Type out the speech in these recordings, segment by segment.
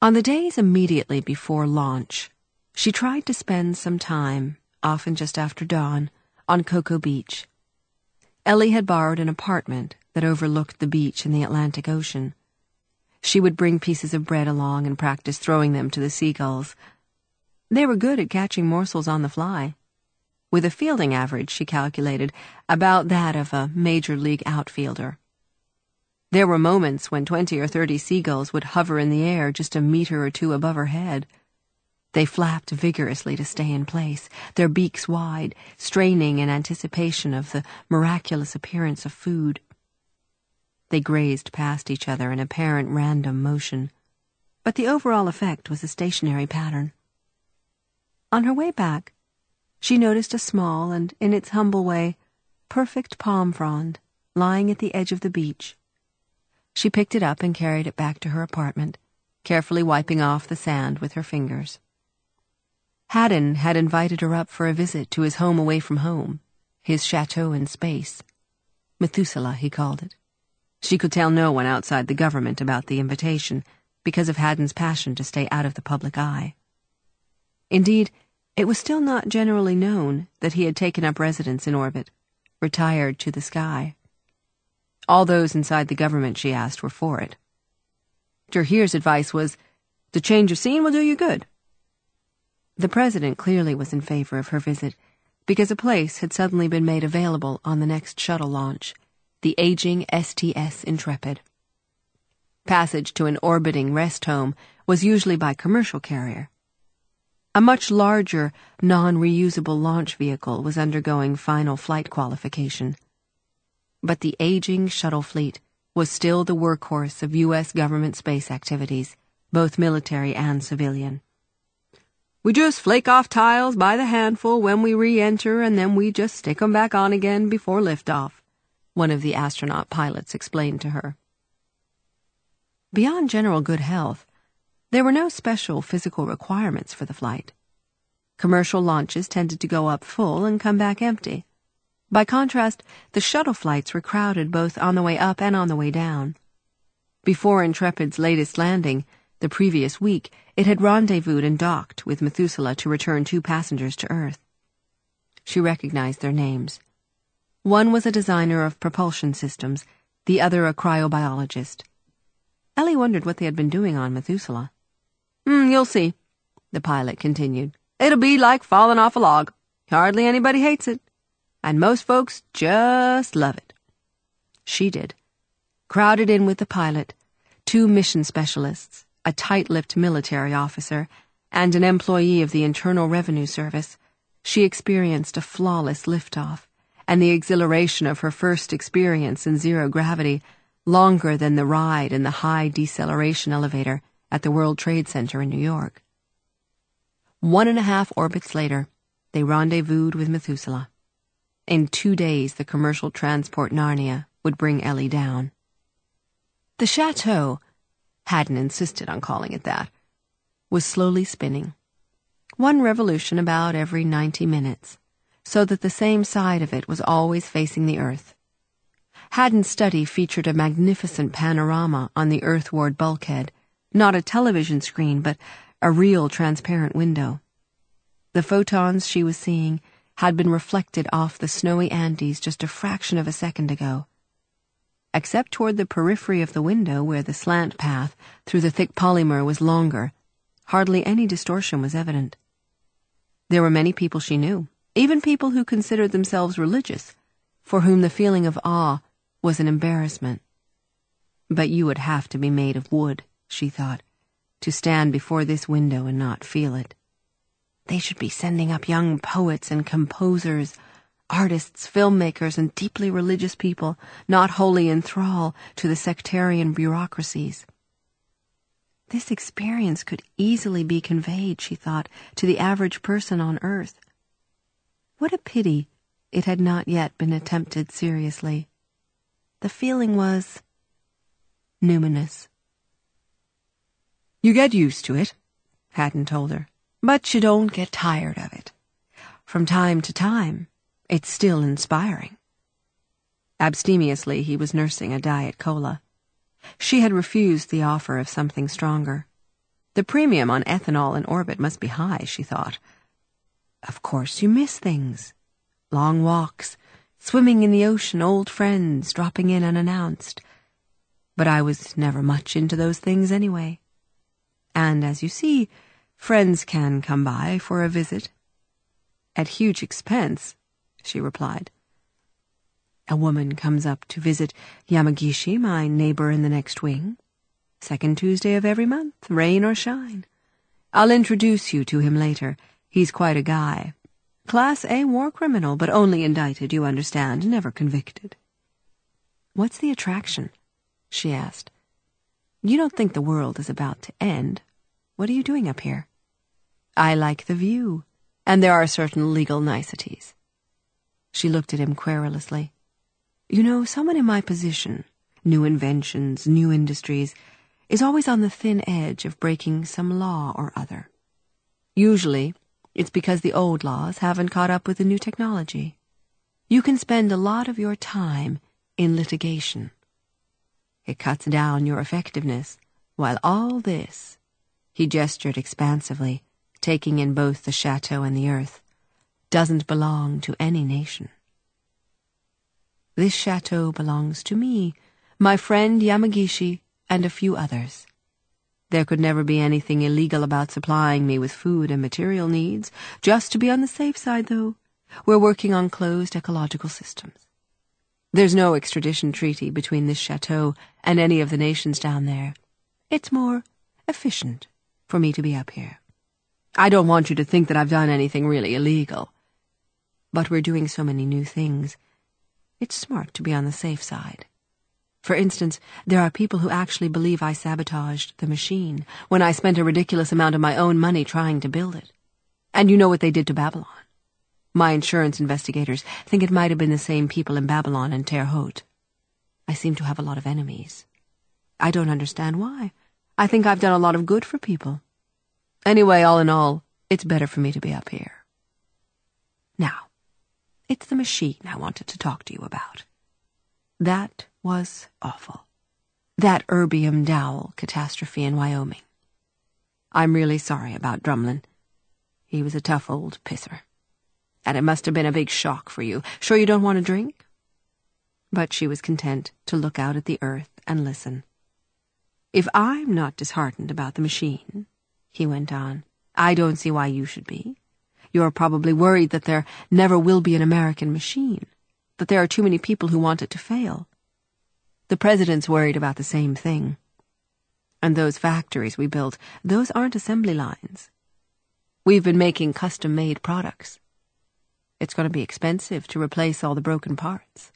On the days immediately before launch, she tried to spend some time, often just after dawn, on Cocoa Beach. Ellie had borrowed an apartment that overlooked the beach and the Atlantic Ocean. She would bring pieces of bread along and practice throwing them to the seagulls. They were good at catching morsels on the fly, with a fielding average, she calculated, about that of a major league outfielder. There were moments when 20 or 30 seagulls would hover in the air just a meter or two above her head. They flapped vigorously to stay in place, their beaks wide, straining in anticipation of the miraculous appearance of food. They grazed past each other in apparent random motion, but the overall effect was a stationary pattern. On her way back, she noticed a small and, in its humble way, perfect palm frond lying at the edge of the beach. She picked it up and carried it back to her apartment, carefully wiping off the sand with her fingers. Haddon had invited her up for a visit to his home away from home, his chateau in space. Methuselah, he called it. She could tell no one outside the government about the invitation because of Haddon's passion to stay out of the public eye. Indeed, it was still not generally known that he had taken up residence in orbit, retired to the sky. All those inside the government, she asked, were for it. Terhere's advice was, "The change of scene will do you good." The president clearly was in favor of her visit, because a place had suddenly been made available on the next shuttle launch, the aging STS Intrepid. Passage to an orbiting rest home was usually by commercial carrier. A much larger, non-reusable launch vehicle was undergoing final flight qualification. But the aging shuttle fleet was still the workhorse of U.S. government space activities, both military and civilian. "We just flake off tiles by the handful when we re-enter, and then we just stick 'em back on again before liftoff," one of the astronaut pilots explained to her. Beyond general good health, there were no special physical requirements for the flight. Commercial launches tended to go up full and come back empty. By contrast, the shuttle flights were crowded both on the way up and on the way down. Before Intrepid's latest landing, the previous week, it had rendezvoused and docked with Methuselah to return 2 passengers to Earth. She recognized their names. One was a designer of propulsion systems, the other a cryobiologist. Ellie wondered what they had been doing on Methuselah. "You'll see," the pilot continued. "It'll be like falling off a log. Hardly anybody hates it. And most folks just love it." She did. Crowded in with the pilot, 2 mission specialists, a tight-lipped military officer, and an employee of the Internal Revenue Service, she experienced a flawless liftoff, and the exhilaration of her first experience in zero gravity, longer than the ride in the high deceleration elevator at the World Trade Center in New York. 1.5 orbits later, they rendezvoused with Methuselah. In 2 days, the commercial transport Narnia would bring Ellie down. The chateau, Haddon insisted on calling it that, was slowly spinning. 1 revolution about every 90 minutes, so that the same side of it was always facing the Earth. Haddon's study featured a magnificent panorama on the earthward bulkhead, not a television screen, but a real transparent window. The photons she was seeing had been reflected off the snowy Andes just a fraction of a second ago. Except toward the periphery of the window, where the slant path through the thick polymer was longer, hardly any distortion was evident. There were many people she knew, even people who considered themselves religious, for whom the feeling of awe was an embarrassment. But you would have to be made of wood, she thought, to stand before this window and not feel it. They should be sending up young poets and composers, artists, filmmakers, and deeply religious people, not wholly in thrall to the sectarian bureaucracies. This experience could easily be conveyed, she thought, to the average person on Earth. What a pity it had not yet been attempted seriously. The feeling was numinous. "You get used to it," Haddon told her. "But you don't get tired of it. From time to time, it's still inspiring." Abstemiously, he was nursing a Diet Cola. She had refused the offer of something stronger. The premium on ethanol in orbit must be high, she thought. Of course you miss things. Long walks, swimming in the ocean, old friends dropping in unannounced. But I was never much into those things anyway. And as you see, friends can come by for a visit. At huge expense, she replied. A woman comes up to visit Yamagishi, my neighbor in the next wing. Second Tuesday of every month, rain or shine. I'll introduce you to him later. He's quite a guy. Class A war criminal, but only indicted, you understand, never convicted. What's the attraction? She asked. You don't think the world is about to end. What are you doing up here? I like the view, and there are certain legal niceties. She looked at him querulously. You know, someone in my position, new inventions, new industries, is always on the thin edge of breaking some law or other. Usually, it's because the old laws haven't caught up with the new technology. You can spend a lot of your time in litigation. It cuts down your effectiveness, while all this, he gestured expansively, taking in both the chateau and the earth, doesn't belong to any nation. This chateau belongs to me, my friend Yamagishi, and a few others. There could never be anything illegal about supplying me with food and material needs. Just to be on the safe side, though, we're working on closed ecological systems. There's no extradition treaty between this chateau and any of the nations down there. It's more efficient for me to be up here. I don't want you to think that I've done anything really illegal. But we're doing so many new things. It's smart to be on the safe side. For instance, there are people who actually believe I sabotaged the machine when I spent a ridiculous amount of my own money trying to build it. And you know what they did to Babylon. My insurance investigators think it might have been the same people in Babylon and Terre Haute. I seem to have a lot of enemies. I don't understand why. I think I've done a lot of good for people. Anyway, all in all, it's better for me to be up here. Now, it's the machine I wanted to talk to you about. That was awful. That erbium dowel catastrophe in Wyoming. I'm really sorry about Drumlin. He was a tough old pisser. And it must have been a big shock for you. Sure you don't want a drink? But she was content to look out at the earth and listen. If I'm not disheartened about the machine, he went on, I don't see why you should be. You're probably worried that there never will be an American machine, that there are too many people who want it to fail. The president's worried about the same thing. And those factories we built, those aren't assembly lines. We've been making custom-made products. It's going to be expensive to replace all the broken parts.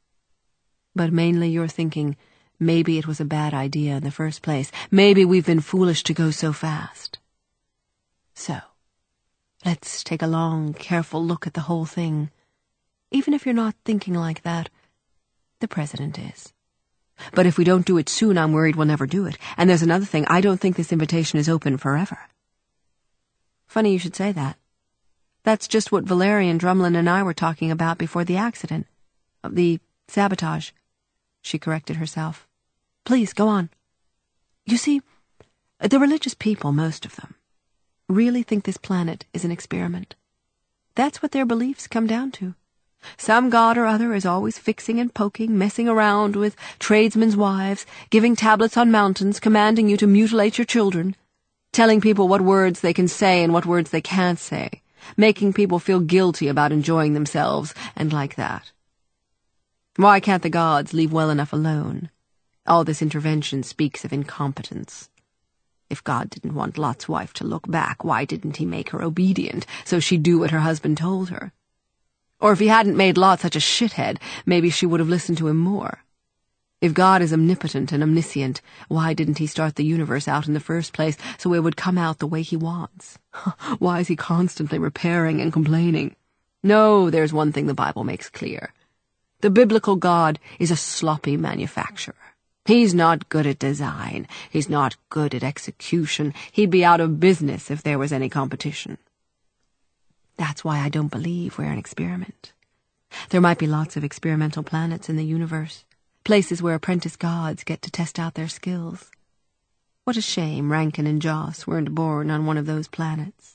But mainly you're thinking, maybe it was a bad idea in the first place. Maybe we've been foolish to go so fast. So, let's take a long, careful look at the whole thing. Even if you're not thinking like that, the president is. But if we don't do it soon, I'm worried we'll never do it. And there's another thing, I don't think this invitation is open forever. Funny you should say that. That's just what Valerian, Drumlin, and I were talking about before the accident. The sabotage. She corrected herself. Please, go on. You see, the religious people, most of them, really think this planet is an experiment. That's what their beliefs come down to. Some god or other is always fixing and poking, messing around with tradesmen's wives, giving tablets on mountains, commanding you to mutilate your children, telling people what words they can say and what words they can't say, making people feel guilty about enjoying themselves, and like that. Why can't the gods leave well enough alone? All this intervention speaks of incompetence. If God didn't want Lot's wife to look back, why didn't he make her obedient, so she'd do what her husband told her? Or if he hadn't made Lot such a shithead, maybe she would have listened to him more. If God is omnipotent and omniscient, why didn't he start the universe out in the first place so it would come out the way he wants? Why is he constantly repairing and complaining? No, there's one thing the Bible makes clear. The biblical God is a sloppy manufacturer. He's not good at design. He's not good at execution. He'd be out of business if there was any competition. That's why I don't believe we're an experiment. There might be lots of experimental planets in the universe, places where apprentice gods get to test out their skills. What a shame Rankin and Joss weren't born on one of those planets.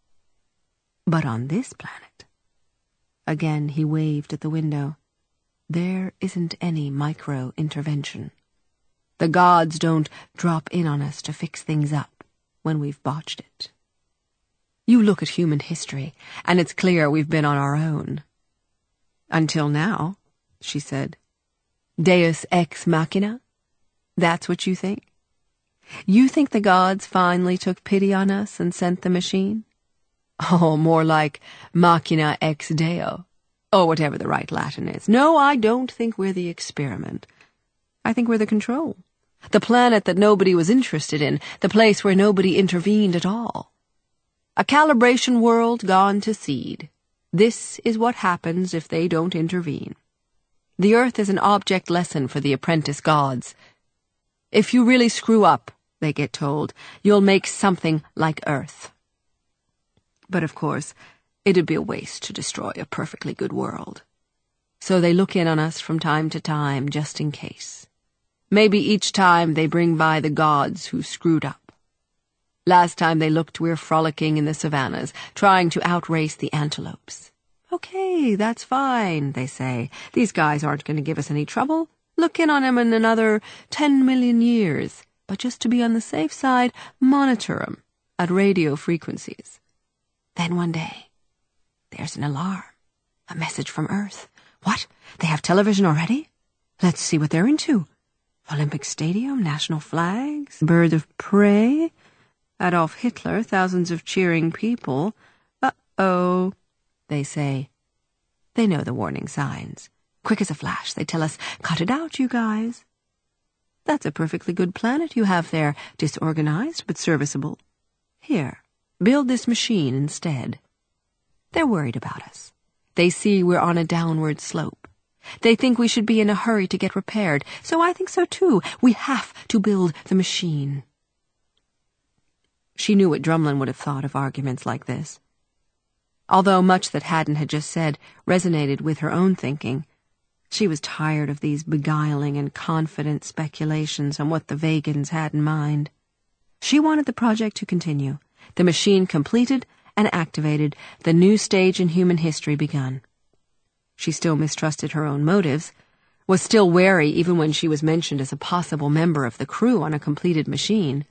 But on this planet, again he waved at the window, there isn't any micro-intervention. The gods don't drop in on us to fix things up when we've botched it. You look at human history, and it's clear we've been on our own. Until now, she said. Deus ex machina? That's what you think? You think the gods finally took pity on us and sent the machine? Oh, more like machina ex deo, or whatever the right Latin is. No, I don't think we're the experiment. I think we're the control. The planet that nobody was interested in, the place where nobody intervened at all. A calibration world gone to seed. This is what happens if they don't intervene. The Earth is an object lesson for the apprentice gods. If you really screw up, they get told, you'll make something like Earth. But of course, it'd be a waste to destroy a perfectly good world. So they look in on us from time to time, just in case. Maybe each time they bring by the gods who screwed up. Last time they looked, we're frolicking in the savannas, trying to outrace the antelopes. Okay, that's fine, they say. These guys aren't going to give us any trouble. Look in on them in another 10 million years. But just to be on the safe side, monitor them at radio frequencies. Then one day, there's an alarm. A message from Earth. What? They have television already? Let's see what they're into. Olympic Stadium, national flags, bird of prey, Adolf Hitler, thousands of cheering people. Uh-oh, they say. They know the warning signs. Quick as a flash, they tell us, cut it out, you guys. That's a perfectly good planet you have there, disorganized but serviceable. Here, build this machine instead. They're worried about us. They see we're on a downward slope. They think we should be in a hurry to get repaired, so I think so too. We have to build the machine. She knew what Drumlin would have thought of arguments like this. Although much that Haddon had just said resonated with her own thinking, she was tired of these beguiling and confident speculations on what the Vegans had in mind. She wanted the project to continue, the machine completed and activated, the new stage in human history begun. She still mistrusted her own motives, was still wary even when she was mentioned as a possible member of the crew on a completed machine.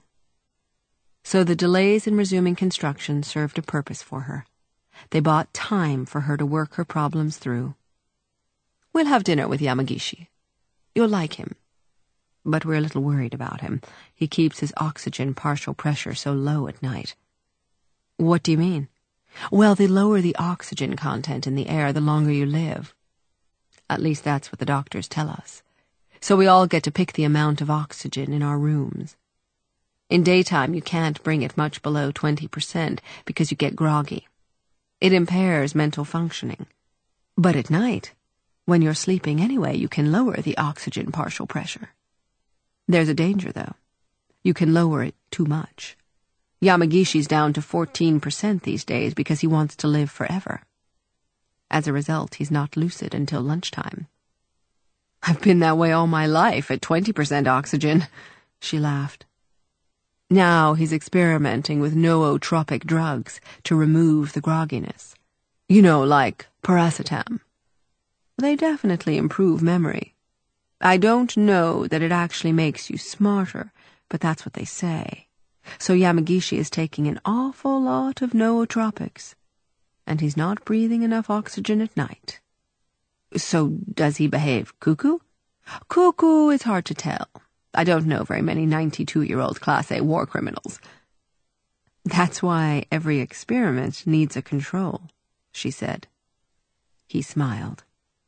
So the delays in resuming construction served a purpose for her. They bought time for her to work her problems through. We'll have dinner with Yamagishi. You'll like him. But we're a little worried about him. He keeps his oxygen partial pressure so low at night. What do you mean? Well, the lower the oxygen content in the air, the longer you live. At least that's what the doctors tell us. So we all get to pick the amount of oxygen in our rooms. In daytime, you can't bring it much below 20% because you get groggy. It impairs mental functioning. But at night, when you're sleeping anyway, you can lower the oxygen partial pressure. There's a danger, though. You can lower it too much. Yamagishi's down to 14% these days because he wants to live forever. As a result, he's not lucid until lunchtime. I've been that way all my life at 20% oxygen, she laughed. Now he's experimenting with nootropic drugs to remove the grogginess. You know, like paracetam. They definitely improve memory. I don't know that it actually makes you smarter, but that's what they say. So Yamagishi is taking an awful lot of nootropics, and he's not breathing enough oxygen at night. So does he behave cuckoo? Cuckoo is hard to tell. I don't know very many 92-year-old Class A war criminals. That's why every experiment needs a control, she said. He smiled.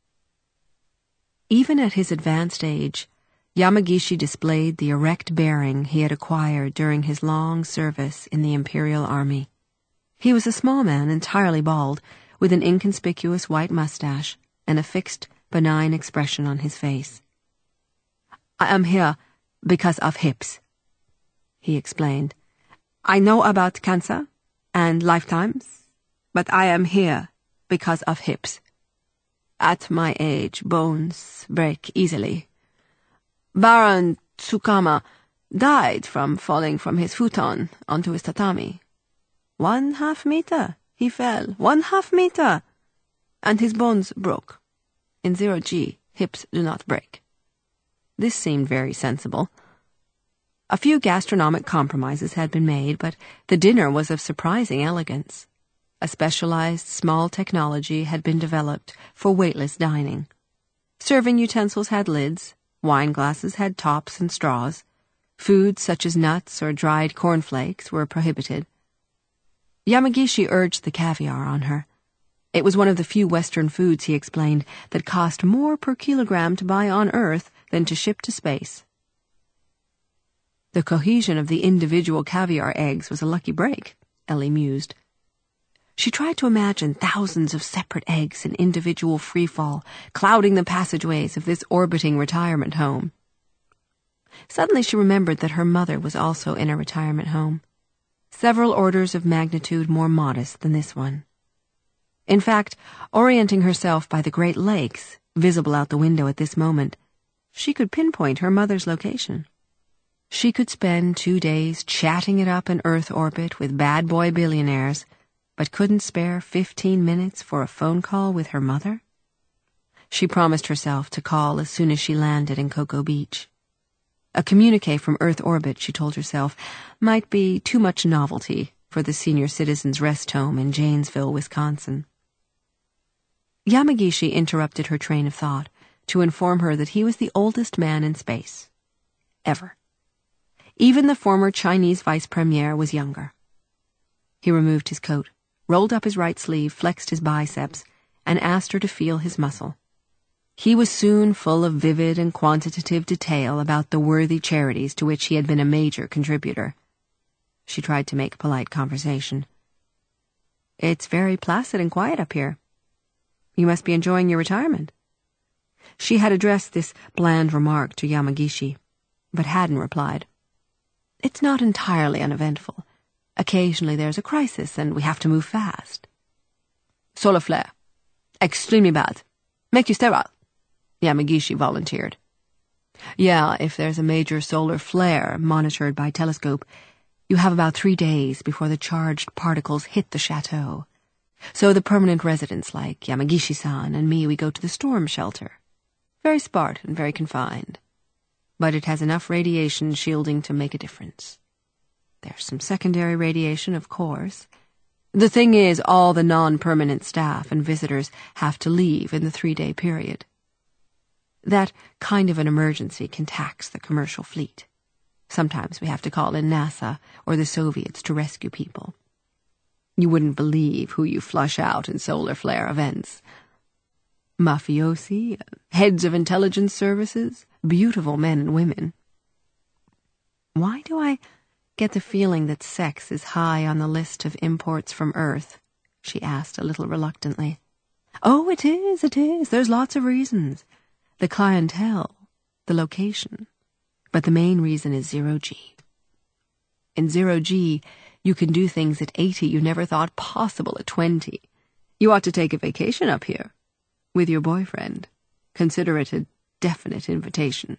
Even at his advanced age, Yamagishi displayed the erect bearing he had acquired during his long service in the Imperial Army. He was a small man, entirely bald, with an inconspicuous white mustache and a fixed, benign expression on his face. I am here because of hips, he explained. I know about cancer and lifetimes, but I am here because of hips. At my age, bones break easily. Baron Tsukama, died from falling from his futon onto his tatami. 1/2 meter, he fell, 1/2 meter, and his bones broke. In 0G, hips do not break. This seemed very sensible. A few gastronomic compromises had been made, but the dinner was of surprising elegance. A specialized small technology had been developed for weightless dining. Serving utensils had lids, wine glasses had tops and straws. Foods such as nuts or dried cornflakes were prohibited. Yamagishi urged the caviar on her. It was one of the few Western foods, he explained, that cost more per kilogram to buy on Earth than to ship to space. The cohesion of the individual caviar eggs was a lucky break, Ellie mused. She tried to imagine thousands of separate eggs in individual freefall, clouding the passageways of this orbiting retirement home. Suddenly she remembered that her mother was also in a retirement home, several orders of magnitude more modest than this one. In fact, orienting herself by the Great Lakes, visible out the window at this moment, she could pinpoint her mother's location. She could spend 2 days chatting it up in Earth orbit with bad boy billionaires, but couldn't spare 15 minutes for a phone call with her mother? She promised herself to call as soon as she landed in Cocoa Beach. A communique from Earth orbit, she told herself, might be too much novelty for the senior citizens' rest home in Janesville, Wisconsin. Yamagishi interrupted her train of thought to inform her that he was the oldest man in space. Ever. Even the former Chinese vice premier was younger. He removed his coat, rolled up his right sleeve, flexed his biceps, and asked her to feel his muscle. He was soon full of vivid and quantitative detail about the worthy charities to which he had been a major contributor. She tried to make polite conversation. "It's very placid and quiet up here. You must be enjoying your retirement." She had addressed this bland remark to Yamagishi, but hadn't replied. "It's not entirely uneventful. Occasionally there's a crisis and we have to move fast." "Solar flare. Extremely bad. Make you sterile," Yamagishi volunteered. "Yeah, if there's a major solar flare monitored by telescope, you have about 3 days before the charged particles hit the chateau. So the permanent residents like Yamagishi-san and me, we go to the storm shelter. Very Spartan, very confined. But it has enough radiation shielding to make a difference. There's some secondary radiation, of course. The thing is, all the non-permanent staff and visitors have to leave in the 3-day period. That kind of an emergency can tax the commercial fleet. Sometimes we have to call in NASA or the Soviets to rescue people. You wouldn't believe who you flush out in solar flare events. Mafiosi, heads of intelligence services, beautiful men and women. Why do I get the feeling that sex is high on the list of imports from Earth?" she asked a little reluctantly. "Oh, it is. There's lots of reasons. The clientele, the location. But the main reason is 0G. In 0G, you can do things at 80 you never thought possible at 20. You ought to take a vacation up here. With your boyfriend. Consider it a definite invitation."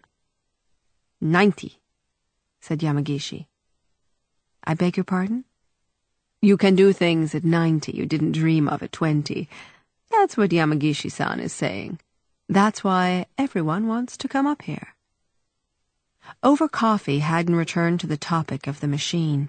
90, said Yamagishi. "I beg your pardon?" "You can do things at 90 you didn't dream of at 20. That's what Yamagishi-san is saying. That's why everyone wants to come up here." Over coffee, Haddon returned to the topic of the machine.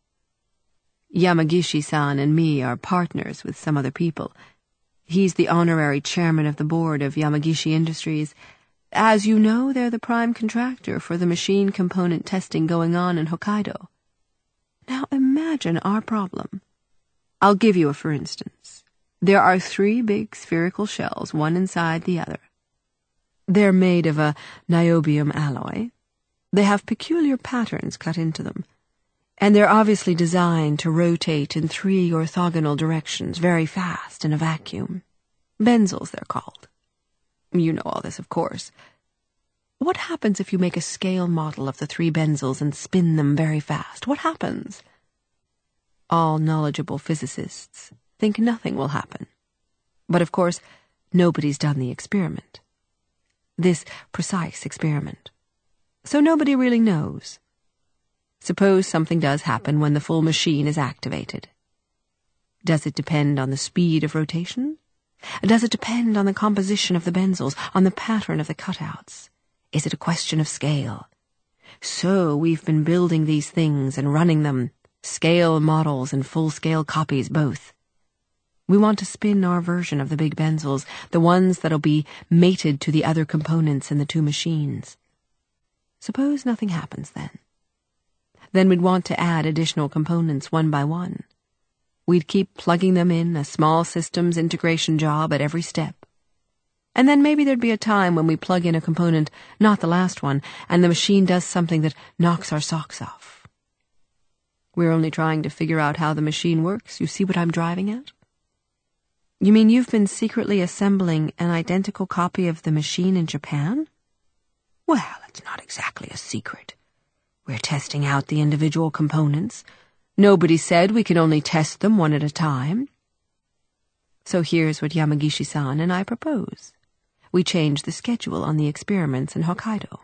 "Yamagishi-san and me are partners with some other people. He's the honorary chairman of the board of Yamagishi Industries. As you know, they're the prime contractor for the machine component testing going on in Hokkaido. Now imagine our problem. I'll give you a for instance. There are 3 big spherical shells, one inside the other. They're made of a niobium alloy. They have peculiar patterns cut into them, and they're obviously designed to rotate in 3 orthogonal directions very fast in a vacuum. Benzels, they're called. You know all this, of course. What happens if you make a scale model of the 3 benzels and spin them very fast? What happens? All knowledgeable physicists think nothing will happen. But of course, nobody's done the experiment. This precise experiment. So nobody really knows. Suppose something does happen when the full machine is activated. Does it depend on the speed of rotation? Does it depend on the composition of the benzels, on the pattern of the cutouts? Is it a question of scale? So we've been building these things and running them, scale models and full-scale copies both. We want to spin our version of the big benzels, the ones that'll be mated to the other components in the two machines. Suppose nothing happens then. Then we'd want to add additional components one by one. We'd keep plugging them in, a small systems integration job at every step. And then maybe there'd be a time when we plug in a component, not the last one, and the machine does something that knocks our socks off. We're only trying to figure out how the machine works. You see what I'm driving at? You mean you've been secretly assembling an identical copy of the machine in Japan? Well, it's not exactly a secret. We're testing out the individual components. Nobody said we could only test them one at a time. So here's what Yamagishi-san and I propose. We change the schedule on the experiments in Hokkaido.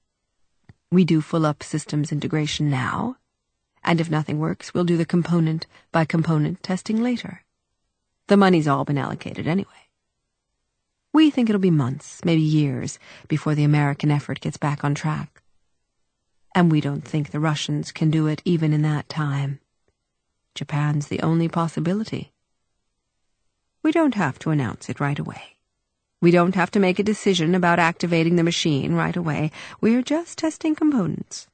We do full-up systems integration now, and if nothing works, we'll do the component-by-component testing later. The money's all been allocated anyway. We think it'll be months, maybe years, before the American effort gets back on track. And we don't think the Russians can do it even in that time. Japan's the only possibility. We don't have to announce it right away. We don't have to make a decision about activating the machine right away. We're just testing components.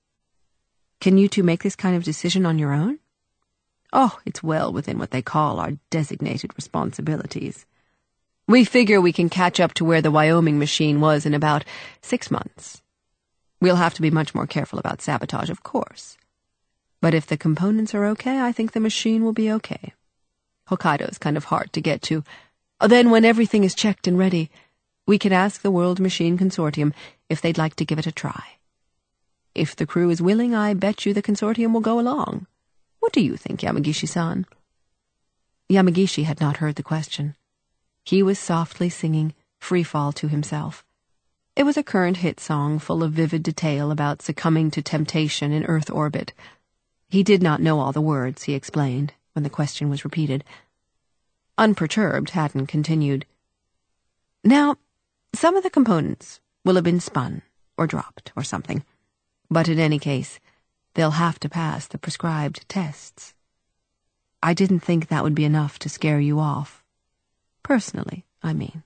Can you two make this kind of decision on your own? Oh, it's well within what they call our designated responsibilities. We figure we can catch up to where the Wyoming machine was in about 6 months. We'll have to be much more careful about sabotage, of course. But if the components are okay, I think the machine will be okay. Hokkaido's kind of hard to get to. Then when everything is checked and ready, we can ask the World Machine Consortium if they'd like to give it a try. If the crew is willing, I bet you the consortium will go along. What do you think, Yamagishi-san? Yamagishi had not heard the question. He was softly singing Free Fall to himself. It was a current hit song full of vivid detail about succumbing to temptation in Earth orbit. He did not know all the words, he explained, when the question was repeated. Unperturbed, Haddon continued. Now, some of the components will have been spun, or dropped, or something. But in any case, they'll have to pass the prescribed tests. I didn't think that would be enough to scare you off. Personally, I mean.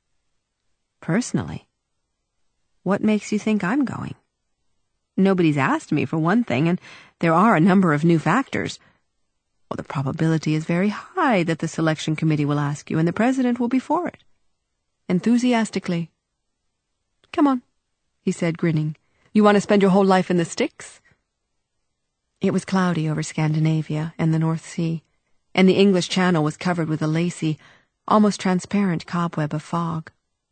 Personally? What makes you think I'm going? Nobody's asked me, for one thing, and there are a number of new factors. Well, the probability is very high that the selection committee will ask you, and the president will be for it. Enthusiastically. Come on, he said, grinning. You want to spend your whole life in the sticks? It was cloudy over Scandinavia and the North Sea, and the English Channel was covered with a lacy, almost transparent cobweb of fog.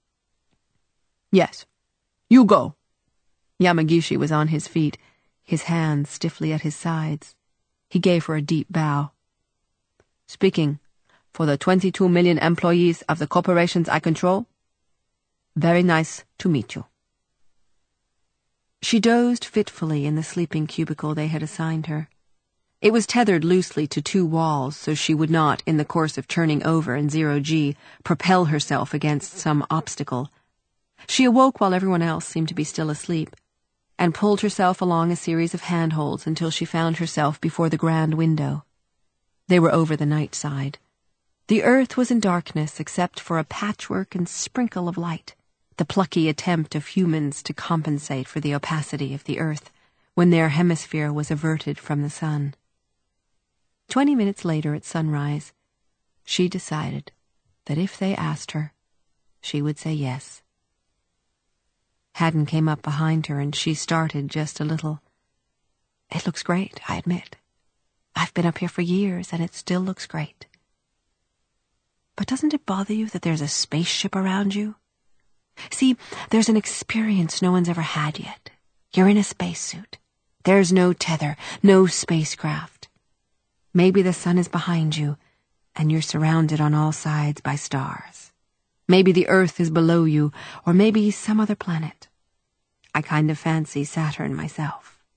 Yes, you go. Yamagishi was on his feet, his hands stiffly at his sides. He gave her a deep bow. Speaking for the 22 million employees of the corporations I control, very nice to meet you. She dozed fitfully in the sleeping cubicle they had assigned her. It was tethered loosely to 2 walls so she would not, in the course of turning over in 0G, propel herself against some obstacle. She awoke while everyone else seemed to be still asleep, and pulled herself along a series of handholds until she found herself before the grand window. They were over the night side. The earth was in darkness except for a patchwork and sprinkle of light, the plucky attempt of humans to compensate for the opacity of the earth when their hemisphere was averted from the sun. 20 minutes later at sunrise, she decided that if they asked her, she would say yes. Haddon came up behind her, and she started just a little. It looks great, I admit. I've been up here for years, and it still looks great. But doesn't it bother you that there's a spaceship around you? See, there's an experience no one's ever had yet. You're in a spacesuit. There's no tether, no spacecraft. Maybe the sun is behind you, and you're surrounded on all sides by stars. Maybe the Earth is below you, or maybe some other planet. I kind of fancy Saturn myself.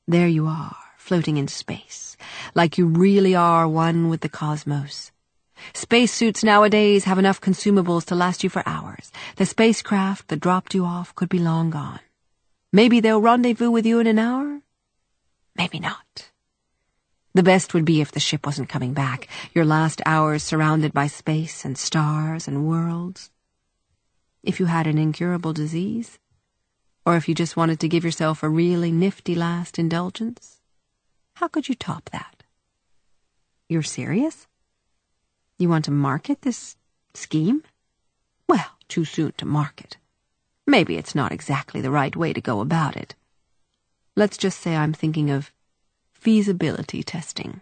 There you are, floating in space, like you really are one with the cosmos. Spacesuits nowadays have enough consumables to last you for hours. The spacecraft that dropped you off could be long gone. Maybe they'll rendezvous with you in an hour? Maybe not. The best would be if the ship wasn't coming back, your last hours surrounded by space and stars and worlds. If you had an incurable disease, or if you just wanted to give yourself a really nifty last indulgence, how could you top that? You're serious? You want to market this scheme? Well, too soon to market. Maybe it's not exactly the right way to go about it. Let's just say I'm thinking of feasibility testing.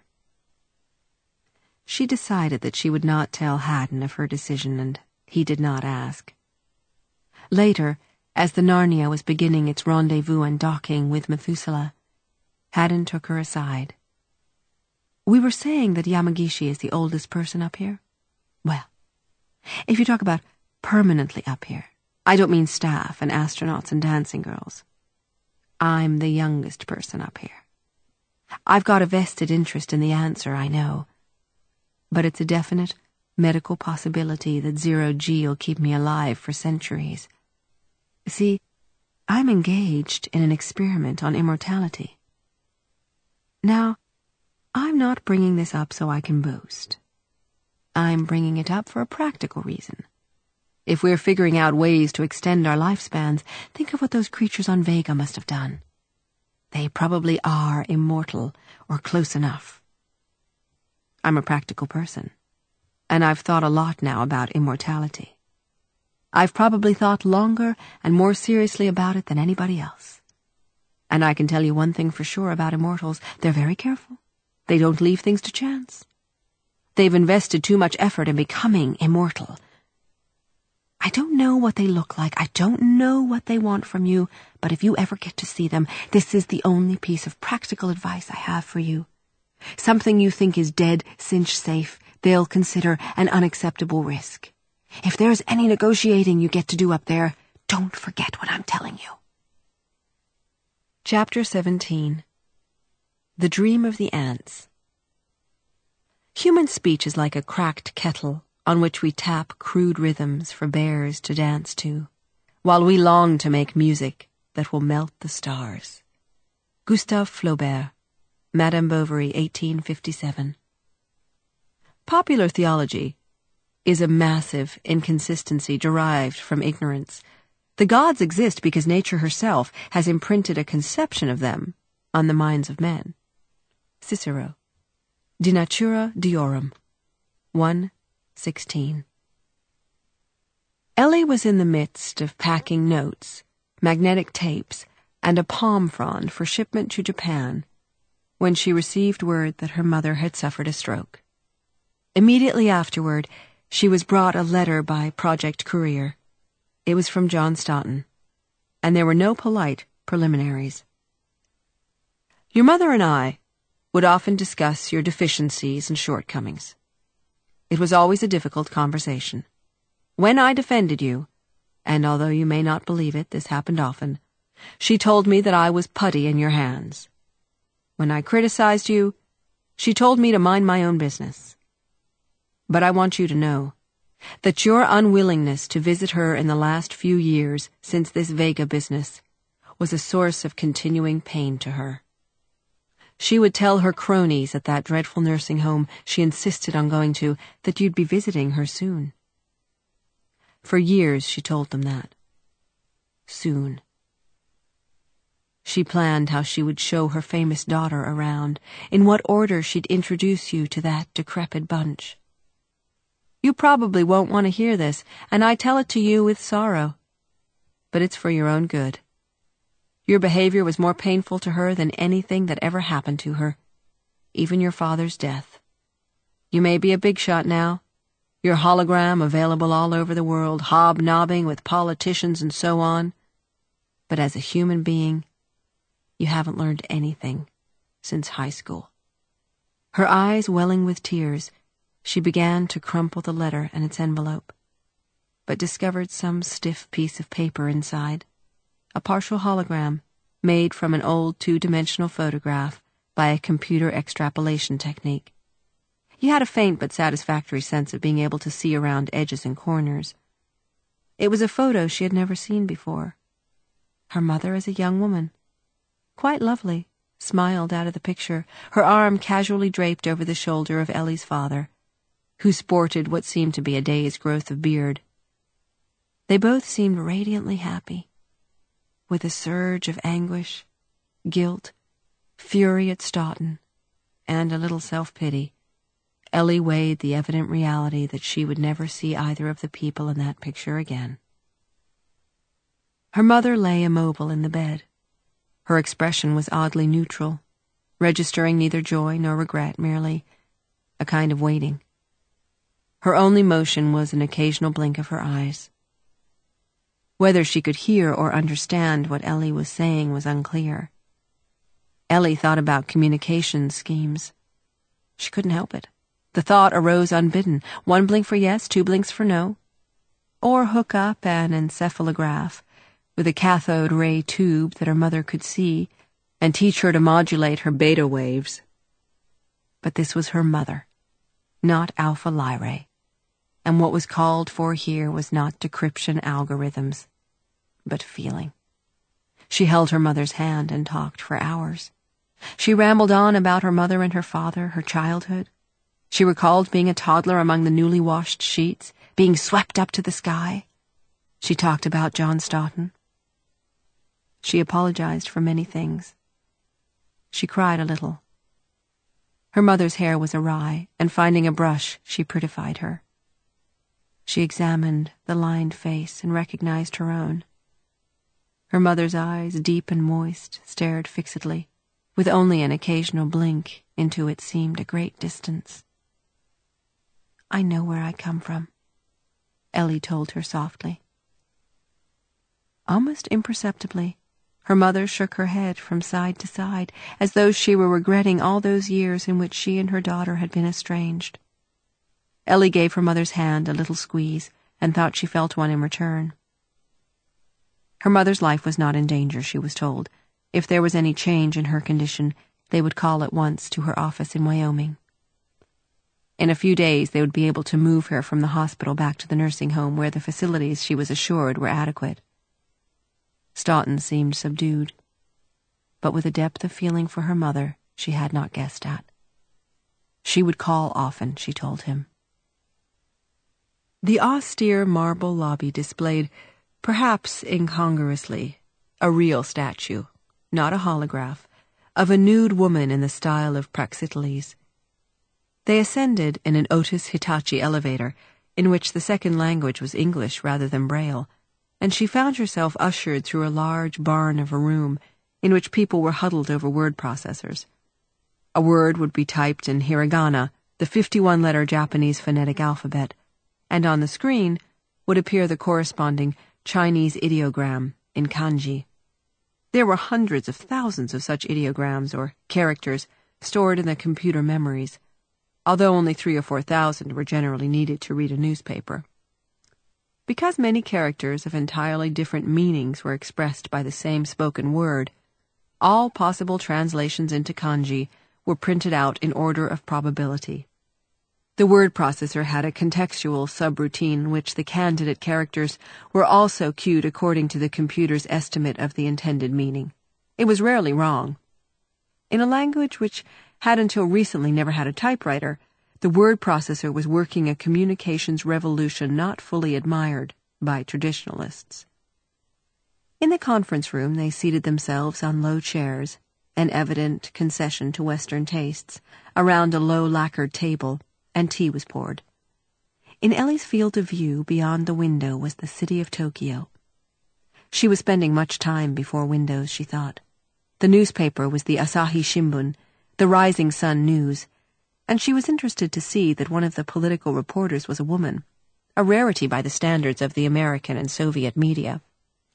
She decided that she would not tell Haddon of her decision, and he did not ask. Later, as the Narnia was beginning its rendezvous and docking with Methuselah, Haddon took her aside. We were saying that Yamagishi is the oldest person up here? Well, if you talk about permanently up here, I don't mean staff and astronauts and dancing girls. I'm the youngest person up here. I've got a vested interest in the answer, I know. But it's a definite medical possibility that zero-G'll keep me alive for centuries. See, I'm engaged in an experiment on immortality. Now, I'm not bringing this up so I can boast. I'm bringing it up for a practical reason. If we're figuring out ways to extend our lifespans, think of what those creatures on Vega must have done. They probably are immortal, or close enough. I'm a practical person, and I've thought a lot now about immortality. I've probably thought longer and more seriously about it than anybody else. And I can tell you one thing for sure about immortals: they're very careful. They don't leave things to chance. They've invested too much effort in becoming immortal. I don't know what they look like. I don't know what they want from you, but if you ever get to see them, this is the only piece of practical advice I have for you. Something you think is dead, cinch safe, they'll consider an unacceptable risk. If there's any negotiating you get to do up there, don't forget what I'm telling you. Chapter 17. The Dream of the Ants. Human speech is like a cracked kettle on which we tap crude rhythms for bears to dance to, while we long to make music that will melt the stars. Gustave Flaubert, Madame Bovary, 1857. Popular theology is a massive inconsistency derived from ignorance. The gods exist because nature herself has imprinted a conception of them on the minds of men. Cicero, De Natura Deorum, 1:16. Ellie was in the midst of packing notes, magnetic tapes, and a palm frond for shipment to Japan when she received word that her mother had suffered a stroke. Immediately afterward, she was brought a letter by Project Courier. It was from John Staunton, and there were no polite preliminaries. Your mother and I would often discuss your deficiencies and shortcomings. It was always a difficult conversation. When I defended you, and although you may not believe it, this happened often, she told me that I was putty in your hands. When I criticized you, she told me to mind my own business. But I want you to know that your unwillingness to visit her in the last few years since this Vega business was a source of continuing pain to her. She would tell her cronies at that dreadful nursing home she insisted on going to that you'd be visiting her soon. For years she told them that. Soon. She planned how she would show her famous daughter around, in what order she'd introduce you to that decrepit bunch. You probably won't want to hear this, and I tell it to you with sorrow. But it's for your own good. Your behavior was more painful to her than anything that ever happened to her, even your father's death. You may be a big shot now, your hologram available all over the world, hobnobbing with politicians and so on, but as a human being, you haven't learned anything since high school. Her eyes welling with tears, she began to crumple the letter and its envelope, but discovered some stiff piece of paper inside, a partial hologram made from an old two-dimensional photograph by a computer extrapolation technique. He had a faint but satisfactory sense of being able to see around edges and corners. It was a photo she had never seen before. Her mother as a young woman. Quite lovely, smiled out of the picture, her arm casually draped over the shoulder of Ellie's father, who sported what seemed to be a day's growth of beard. They both seemed radiantly happy, with a surge of anguish, guilt, fury at Stoughton, and a little self-pity. Ellie weighed the evident reality that she would never see either of the people in that picture again. Her mother lay immobile in the bed. Her expression was oddly neutral, registering neither joy nor regret, merely a kind of waiting. Her only motion was an occasional blink of her eyes. Whether she could hear or understand what Ellie was saying was unclear. Ellie thought about communication schemes. She couldn't help it. The thought arose unbidden, 1 blink for yes, 2 blinks for no. Or hook up an encephalograph with a cathode ray tube that her mother could see and teach her to modulate her beta waves. But this was her mother, not Alpha Lyrae, and what was called for here was not decryption algorithms, but feeling. She held her mother's hand and talked for hours. She rambled on about her mother and her father, her childhood. She recalled being a toddler among the newly washed sheets, being swept up to the sky. She talked about John Stoughton. She apologized for many things. She cried a little. Her mother's hair was awry, and finding a brush, she prettified her. She examined the lined face and recognized her own. Her mother's eyes, deep and moist, stared fixedly, with only an occasional blink into it seemed a great distance. "I know where I come from," Ellie told her softly. Almost imperceptibly, her mother shook her head from side to side, as though she were regretting all those years in which she and her daughter had been estranged. Ellie gave her mother's hand a little squeeze, and thought she felt one in return. Her mother's life was not in danger, she was told. If there was any change in her condition, they would call at once to her office in Wyoming. In a few days they would be able to move her from the hospital back to the nursing home where the facilities, she was assured, were adequate. Stoughton seemed subdued, but with a depth of feeling for her mother she had not guessed at. She would call often, she told him. The austere marble lobby displayed, perhaps incongruously, a real statue, not a holograph, of a nude woman in the style of Praxiteles. They ascended in an Otis Hitachi elevator, in which the second language was English rather than Braille, and she found herself ushered through a large barn of a room in which people were huddled over word processors. A word would be typed in hiragana, the 51-letter Japanese phonetic alphabet, and on the screen would appear the corresponding Chinese ideogram in kanji. There were hundreds of thousands of such ideograms or characters stored in the computer memories, although only 3,000 or 4,000 were generally needed to read a newspaper. Because many characters of entirely different meanings were expressed by the same spoken word, all possible translations into kanji were printed out in order of probability. The word processor had a contextual subroutine in which the candidate characters were also cued according to the computer's estimate of the intended meaning. It was rarely wrong. In a language which had until recently never had a typewriter, the word processor was working a communications revolution not fully admired by traditionalists. In the conference room they seated themselves on low chairs, an evident concession to Western tastes, around a low lacquered table, and tea was poured. In Ellie's field of view beyond the window was the city of Tokyo. She was spending much time before windows, she thought. The newspaper was the Asahi Shimbun, the Rising Sun News, and she was interested to see that one of the political reporters was a woman, a rarity by the standards of the American and Soviet media.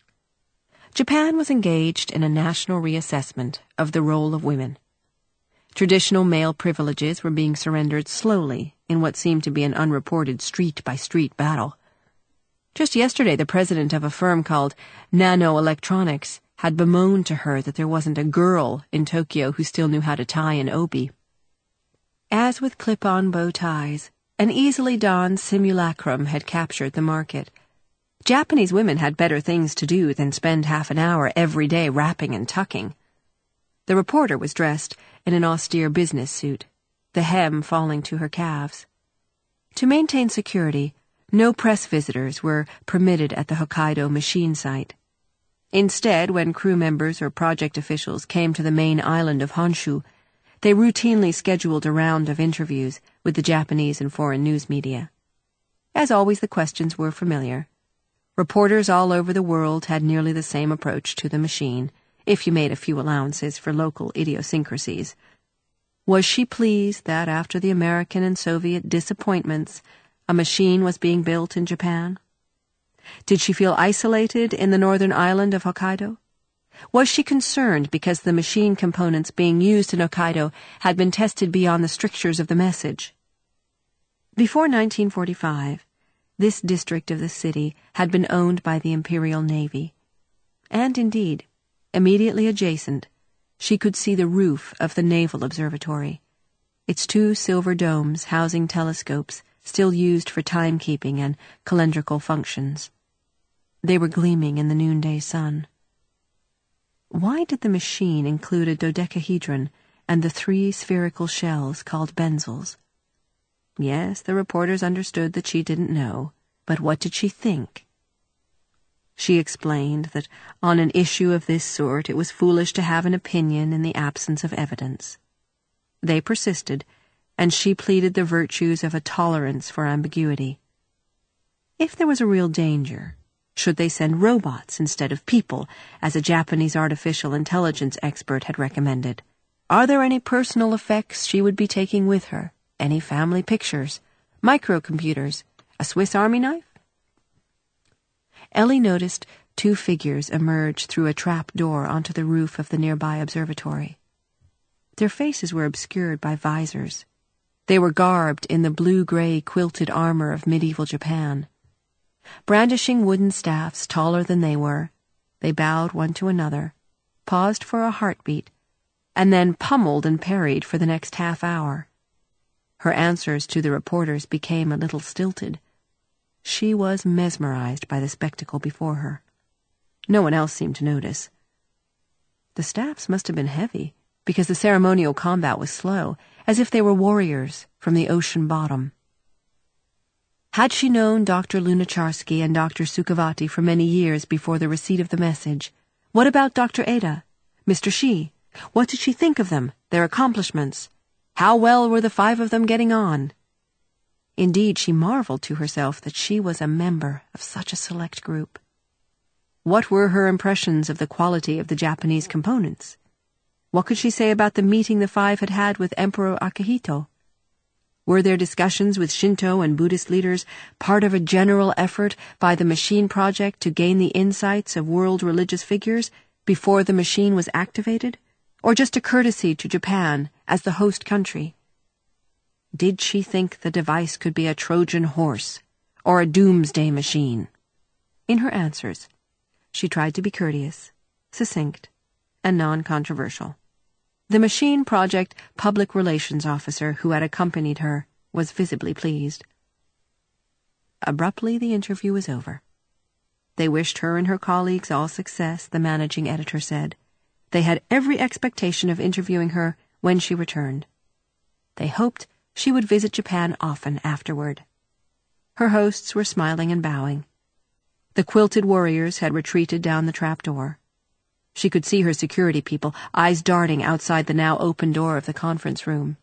Japan was engaged in a national reassessment of the role of women. Traditional male privileges were being surrendered slowly in what seemed to be an unreported street-by-street battle. Just yesterday, the president of a firm called Nano Electronics had bemoaned to her that there wasn't a girl in Tokyo who still knew how to tie an obi. As with clip-on bow ties, an easily donned simulacrum had captured the market. Japanese women had better things to do than spend half an hour every day wrapping and tucking. The reporter was dressed in an austere business suit, the hem falling to her calves. To maintain security, no press visitors were permitted at the Hokkaido machine site. Instead, when crew members or project officials came to the main island of Honshu, they routinely scheduled a round of interviews with the Japanese and foreign news media. As always, the questions were familiar. Reporters all over the world had nearly the same approach to the machine, if you made a few allowances for local idiosyncrasies. Was she pleased that, after the American and Soviet disappointments, a machine was being built in Japan? Did she feel isolated in the northern island of Hokkaido? Was she concerned because the machine components being used in Hokkaido had been tested beyond the strictures of the message? Before 1945, this district of the city had been owned by the Imperial Navy. And indeed, immediately adjacent, she could see the roof of the Naval Observatory, its 2 silver domes housing telescopes still used for timekeeping and calendrical functions. They were gleaming in the noonday sun. Why did the machine include a dodecahedron and the 3 spherical shells called benzels? Yes, the reporters understood that she didn't know, but what did she think? She explained that on an issue of this sort it was foolish to have an opinion in the absence of evidence. They persisted, and she pleaded the virtues of a tolerance for ambiguity. If there was a real danger, should they send robots instead of people, as a Japanese artificial intelligence expert had recommended? Are there any personal effects she would be taking with her? Any family pictures? Microcomputers? A Swiss Army knife? Ellie noticed 2 figures emerge through a trap door onto the roof of the nearby observatory. Their faces were obscured by visors. They were garbed in the blue-gray quilted armor of medieval Japan. Brandishing wooden staffs taller than they were, they bowed one to another, paused for a heartbeat, and then pummeled and parried for the next half hour. Her answers to the reporters became a little stilted. She was mesmerized by the spectacle before her. No one else seemed to notice. The staffs must have been heavy, because the ceremonial combat was slow, as if they were warriors from the ocean bottom. Had she known Dr. Lunacharsky and Dr. Sukhavati for many years before the receipt of the message? What about Dr. Ada? Mr. Shi? What did she think of them, their accomplishments? How well were the 5 of them getting on? Indeed, she marveled to herself that she was a member of such a select group. What were her impressions of the quality of the Japanese components? What could she say about the meeting the 5 had had with Emperor Akihito? Were their discussions with Shinto and Buddhist leaders part of a general effort by the machine project to gain the insights of world religious figures before the machine was activated, or just a courtesy to Japan as the host country? Did she think the device could be a Trojan horse or a doomsday machine? In her answers, she tried to be courteous, succinct, and non-controversial. The machine project public relations officer who had accompanied her was visibly pleased. Abruptly, the interview was over. They wished her and her colleagues all success, the managing editor said. They had every expectation of interviewing her when she returned. They hoped she would visit Japan often afterward. Her hosts were smiling and bowing. The quilted warriors had retreated down the trapdoor. She could see her security people, eyes darting outside the now open door of the conference room.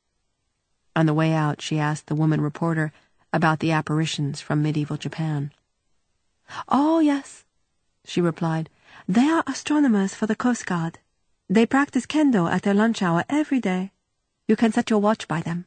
On the way out, she asked the woman reporter about the apparitions from medieval Japan. "Oh, yes," she replied. "They are astronomers for the Coast Guard. They practice kendo at their lunch hour every day. You can set your watch by them."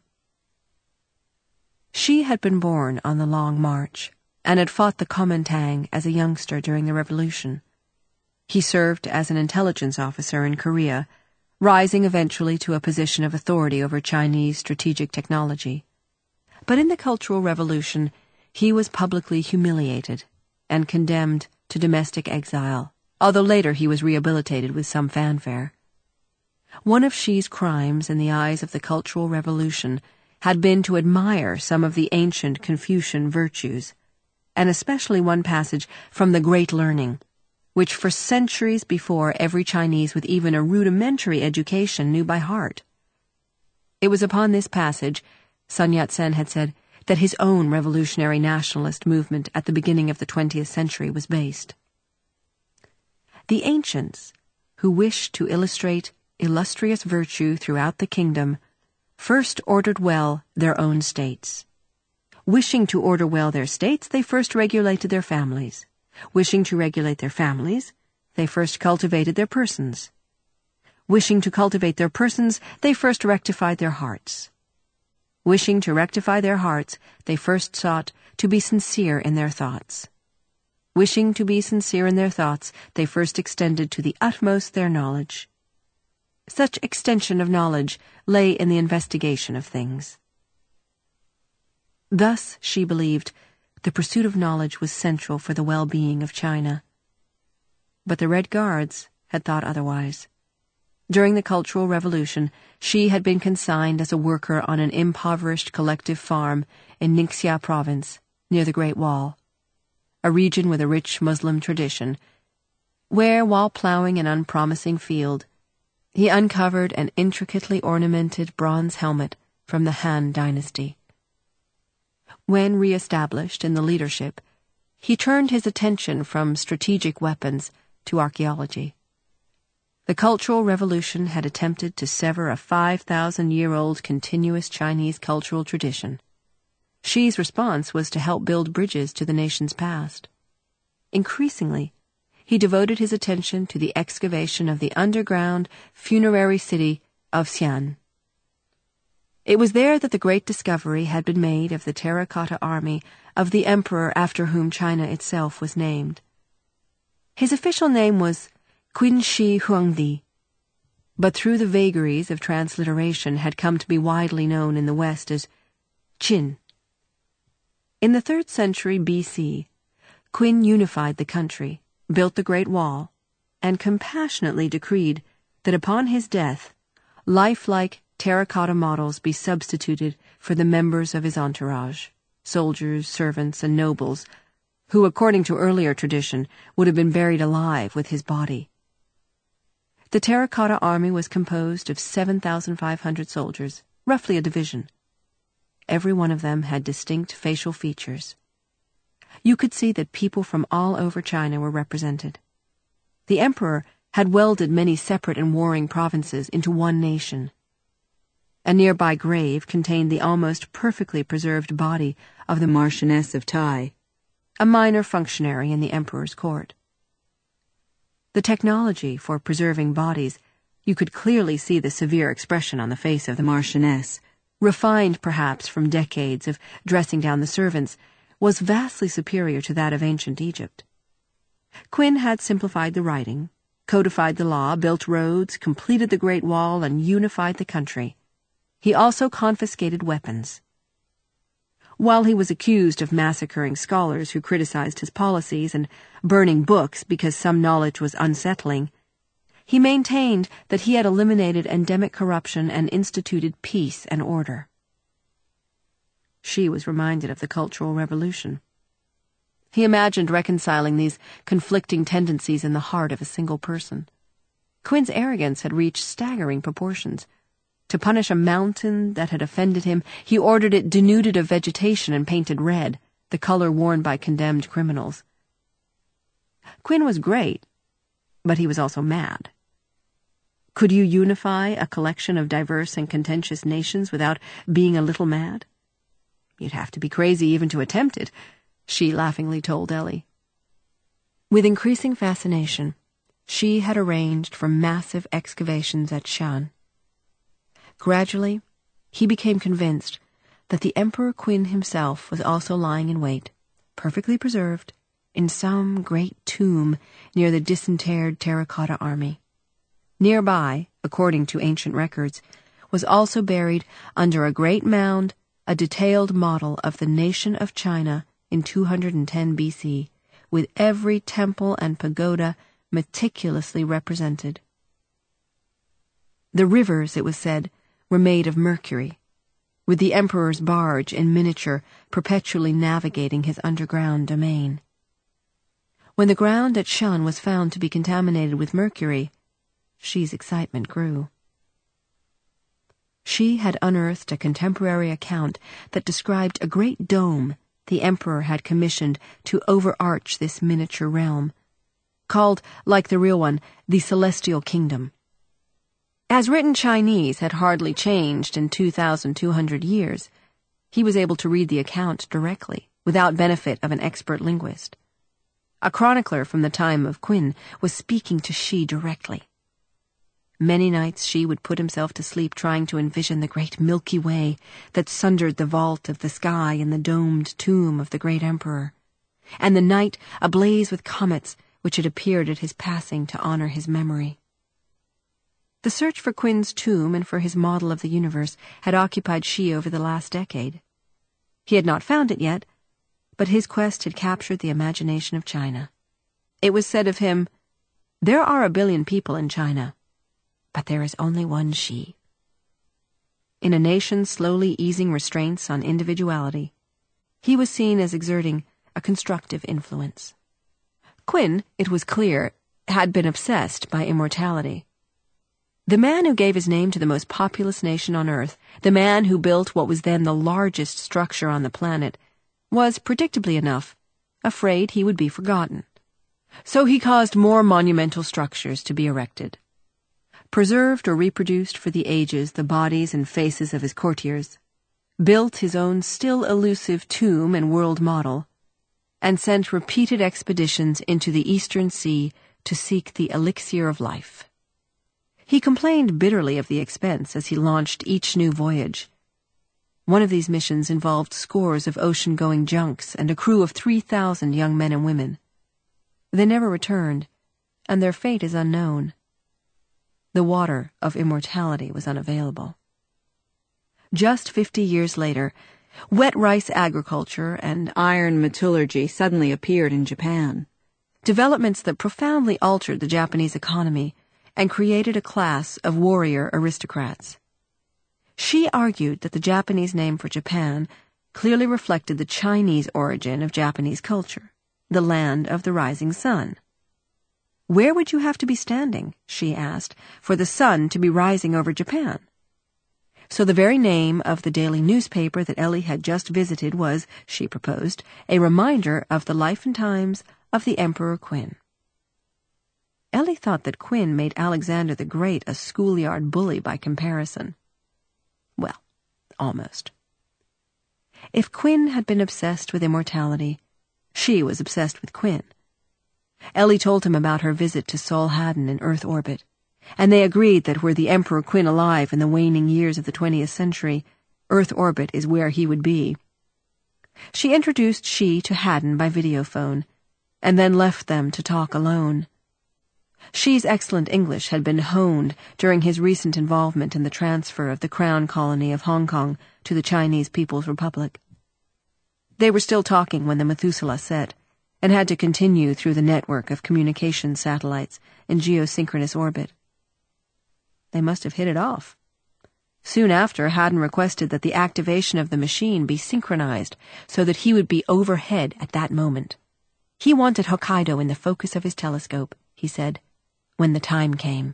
She had been born on the Long March and had fought the Kuomintang as a youngster during the Revolution. He served as an intelligence officer in Korea, rising eventually to a position of authority over Chinese strategic technology. But in the Cultural Revolution, he was publicly humiliated and condemned to domestic exile although later he was rehabilitated with some fanfare. One of Xi's crimes in the eyes of the Cultural Revolution had been to admire some of the ancient Confucian virtues, and especially one passage from the Great Learning, which for centuries before every Chinese with even a rudimentary education knew by heart. It was upon this passage, Sun Yat-sen had said, that his own revolutionary nationalist movement at the beginning of the 20th century was based. The ancients, who wished to illustrate illustrious virtue throughout the kingdom, first ordered well their own states. Wishing to order well their states, they first regulated their families. Wishing to regulate their families, they first cultivated their persons. Wishing to cultivate their persons, they first rectified their hearts. Wishing to rectify their hearts, they first sought to be sincere in their thoughts. Wishing to be sincere in their thoughts, they first extended to the utmost their knowledge. Such extension of knowledge lay in the investigation of things. Thus, she believed, the pursuit of knowledge was central for the well-being of China. But the Red Guards had thought otherwise. During the Cultural Revolution, she had been consigned as a worker on an impoverished collective farm in Ningxia province, near the Great Wall, a region with a rich Muslim tradition, where, while plowing an unpromising field, he uncovered an intricately ornamented bronze helmet from the Han dynasty. When re-established in the leadership, he turned his attention from strategic weapons to archaeology. The Cultural Revolution had attempted to sever a 5,000-year-old continuous Chinese cultural tradition. Xi's response was to help build bridges to the nation's past. Increasingly, he devoted his attention to the excavation of the underground funerary city of Xi'an. It was there that the great discovery had been made of the terracotta army of the emperor after whom China itself was named. His official name was Qin Shi Huangdi, but through the vagaries of transliteration had come to be widely known in the West as Qin. In the 3rd century B.C., Qin unified the country, built the Great Wall, and compassionately decreed that upon his death, lifelike terracotta models be substituted for the members of his entourage, soldiers, servants, and nobles, who, according to earlier tradition, would have been buried alive with his body. The terracotta army was composed of 7,500 soldiers, roughly a division. Every one of them had distinct facial features. You could see that people from all over China were represented. The emperor had welded many separate and warring provinces into one nation. A nearby grave contained the almost perfectly preserved body of the Marchioness of Tai, a minor functionary in the emperor's court. The technology for preserving bodies, you could clearly see the severe expression on the face of the Marchioness, refined perhaps from decades of dressing down the servants, was vastly superior to that of ancient Egypt. Qin had simplified the writing, codified the law, built roads, completed the Great Wall, and unified the country. He also confiscated weapons. While he was accused of massacring scholars who criticized his policies and burning books because some knowledge was unsettling, he maintained that he had eliminated endemic corruption and instituted peace and order. She was reminded of the Cultural Revolution. He imagined reconciling these conflicting tendencies in the heart of a single person. Qin's arrogance had reached staggering proportions. To punish a mountain that had offended him, he ordered it denuded of vegetation and painted red, the color worn by condemned criminals. Qin was great, but he was also mad. Could you unify a collection of diverse and contentious nations without being a little mad? You'd have to be crazy even to attempt it, she laughingly told Ellie. With increasing fascination, she had arranged for massive excavations at Xi'an. Gradually, he became convinced that the Emperor Qin himself was also lying in wait, perfectly preserved, in some great tomb near the disinterred terracotta army. Nearby, according to ancient records, was also buried under a great mound a detailed model of the nation of China in 210 BC, with every temple and pagoda meticulously represented. The rivers, it was said, were made of mercury, with the emperor's barge in miniature perpetually navigating his underground domain. When the ground at Shan was found to be contaminated with mercury, Xi's excitement grew. Xi had unearthed a contemporary account that described a great dome the emperor had commissioned to overarch this miniature realm, called, like the real one, the Celestial Kingdom. As written Chinese had hardly changed in 2,200 years, he was able to read the account directly, without benefit of an expert linguist. A chronicler from the time of Qin was speaking to Xi directly. Many nights Xi would put himself to sleep trying to envision the great Milky Way that sundered the vault of the sky and the domed tomb of the great emperor, and the night ablaze with comets which had appeared at his passing to honor his memory. The search for Qin's tomb and for his model of the universe had occupied Xi over the last decade. He had not found it yet, but his quest had captured the imagination of China. It was said of him, "There are 1 billion people in China, but there is only one Xi." In a nation slowly easing restraints on individuality, he was seen as exerting a constructive influence. Qin, it was clear, had been obsessed by immortality. The man who gave his name to the most populous nation on Earth, the man who built what was then the largest structure on the planet, was, predictably enough, afraid he would be forgotten. So he caused more monumental structures to be erected, preserved or reproduced for the ages the bodies and faces of his courtiers, built his own still elusive tomb and world model, and sent repeated expeditions into the Eastern Sea to seek the elixir of life. He complained bitterly of the expense as he launched each new voyage. One of these missions involved scores of ocean-going junks and a crew of 3,000 young men and women. They never returned, and their fate is unknown. The water of immortality was unavailable. Just 50 years later, wet rice agriculture and iron metallurgy suddenly appeared in Japan, developments that profoundly altered the Japanese economy and created a class of warrior aristocrats. Xi argued that the Japanese name for Japan clearly reflected the Chinese origin of Japanese culture, the land of the rising sun. Where would you have to be standing, Xi asked, for the sun to be rising over Japan? So the very name of the daily newspaper that Ellie had just visited was, Xi proposed, a reminder of the life and times of the Emperor Qin. Ellie thought that Qin made Alexander the Great a schoolyard bully by comparison. Well, almost. If Qin had been obsessed with immortality, Xi was obsessed with Qin. Ellie told him about her visit to Sol Haddon in Earth orbit, and they agreed that were the Emperor Qin alive in the waning years of the 20th century, Earth orbit is where he would be. She introduced Xi to Haddon by videophone, and then left them to talk alone. Xi's excellent English had been honed during his recent involvement in the transfer of the Crown Colony of Hong Kong to the Chinese People's Republic. They were still talking when the Methuselah set, and had to continue through the network of communication satellites in geosynchronous orbit. They must have hit it off. Soon after, Haddon requested that the activation of the machine be synchronized so that he would be overhead at that moment. He wanted Hokkaido in the focus of his telescope, he said, when the time came.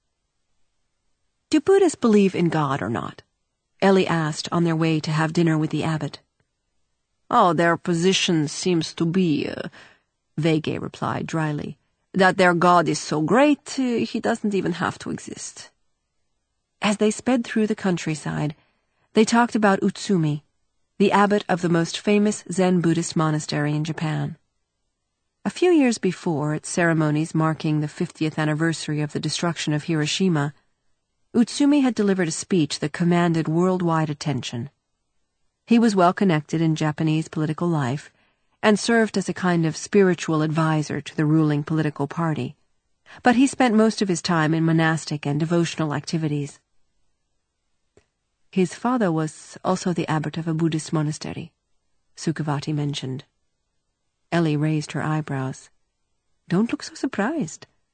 Do Buddhists believe in God or not? Ellie asked on their way to have dinner with the abbot. Oh, their position seems to be, Vege replied dryly, that their God is so great, he doesn't even have to exist. As they sped through the countryside, they talked about Utsumi, the abbot of the most famous Zen Buddhist monastery in Japan. A few years before, at ceremonies marking the 50th anniversary of the destruction of Hiroshima, Utsumi had delivered a speech that commanded worldwide attention. He was well connected in Japanese political life and served as a kind of spiritual advisor to the ruling political party, but he spent most of his time in monastic and devotional activities. His father was also the abbot of a Buddhist monastery, Sukhavati mentioned. Ellie raised her eyebrows. Don't look so surprised.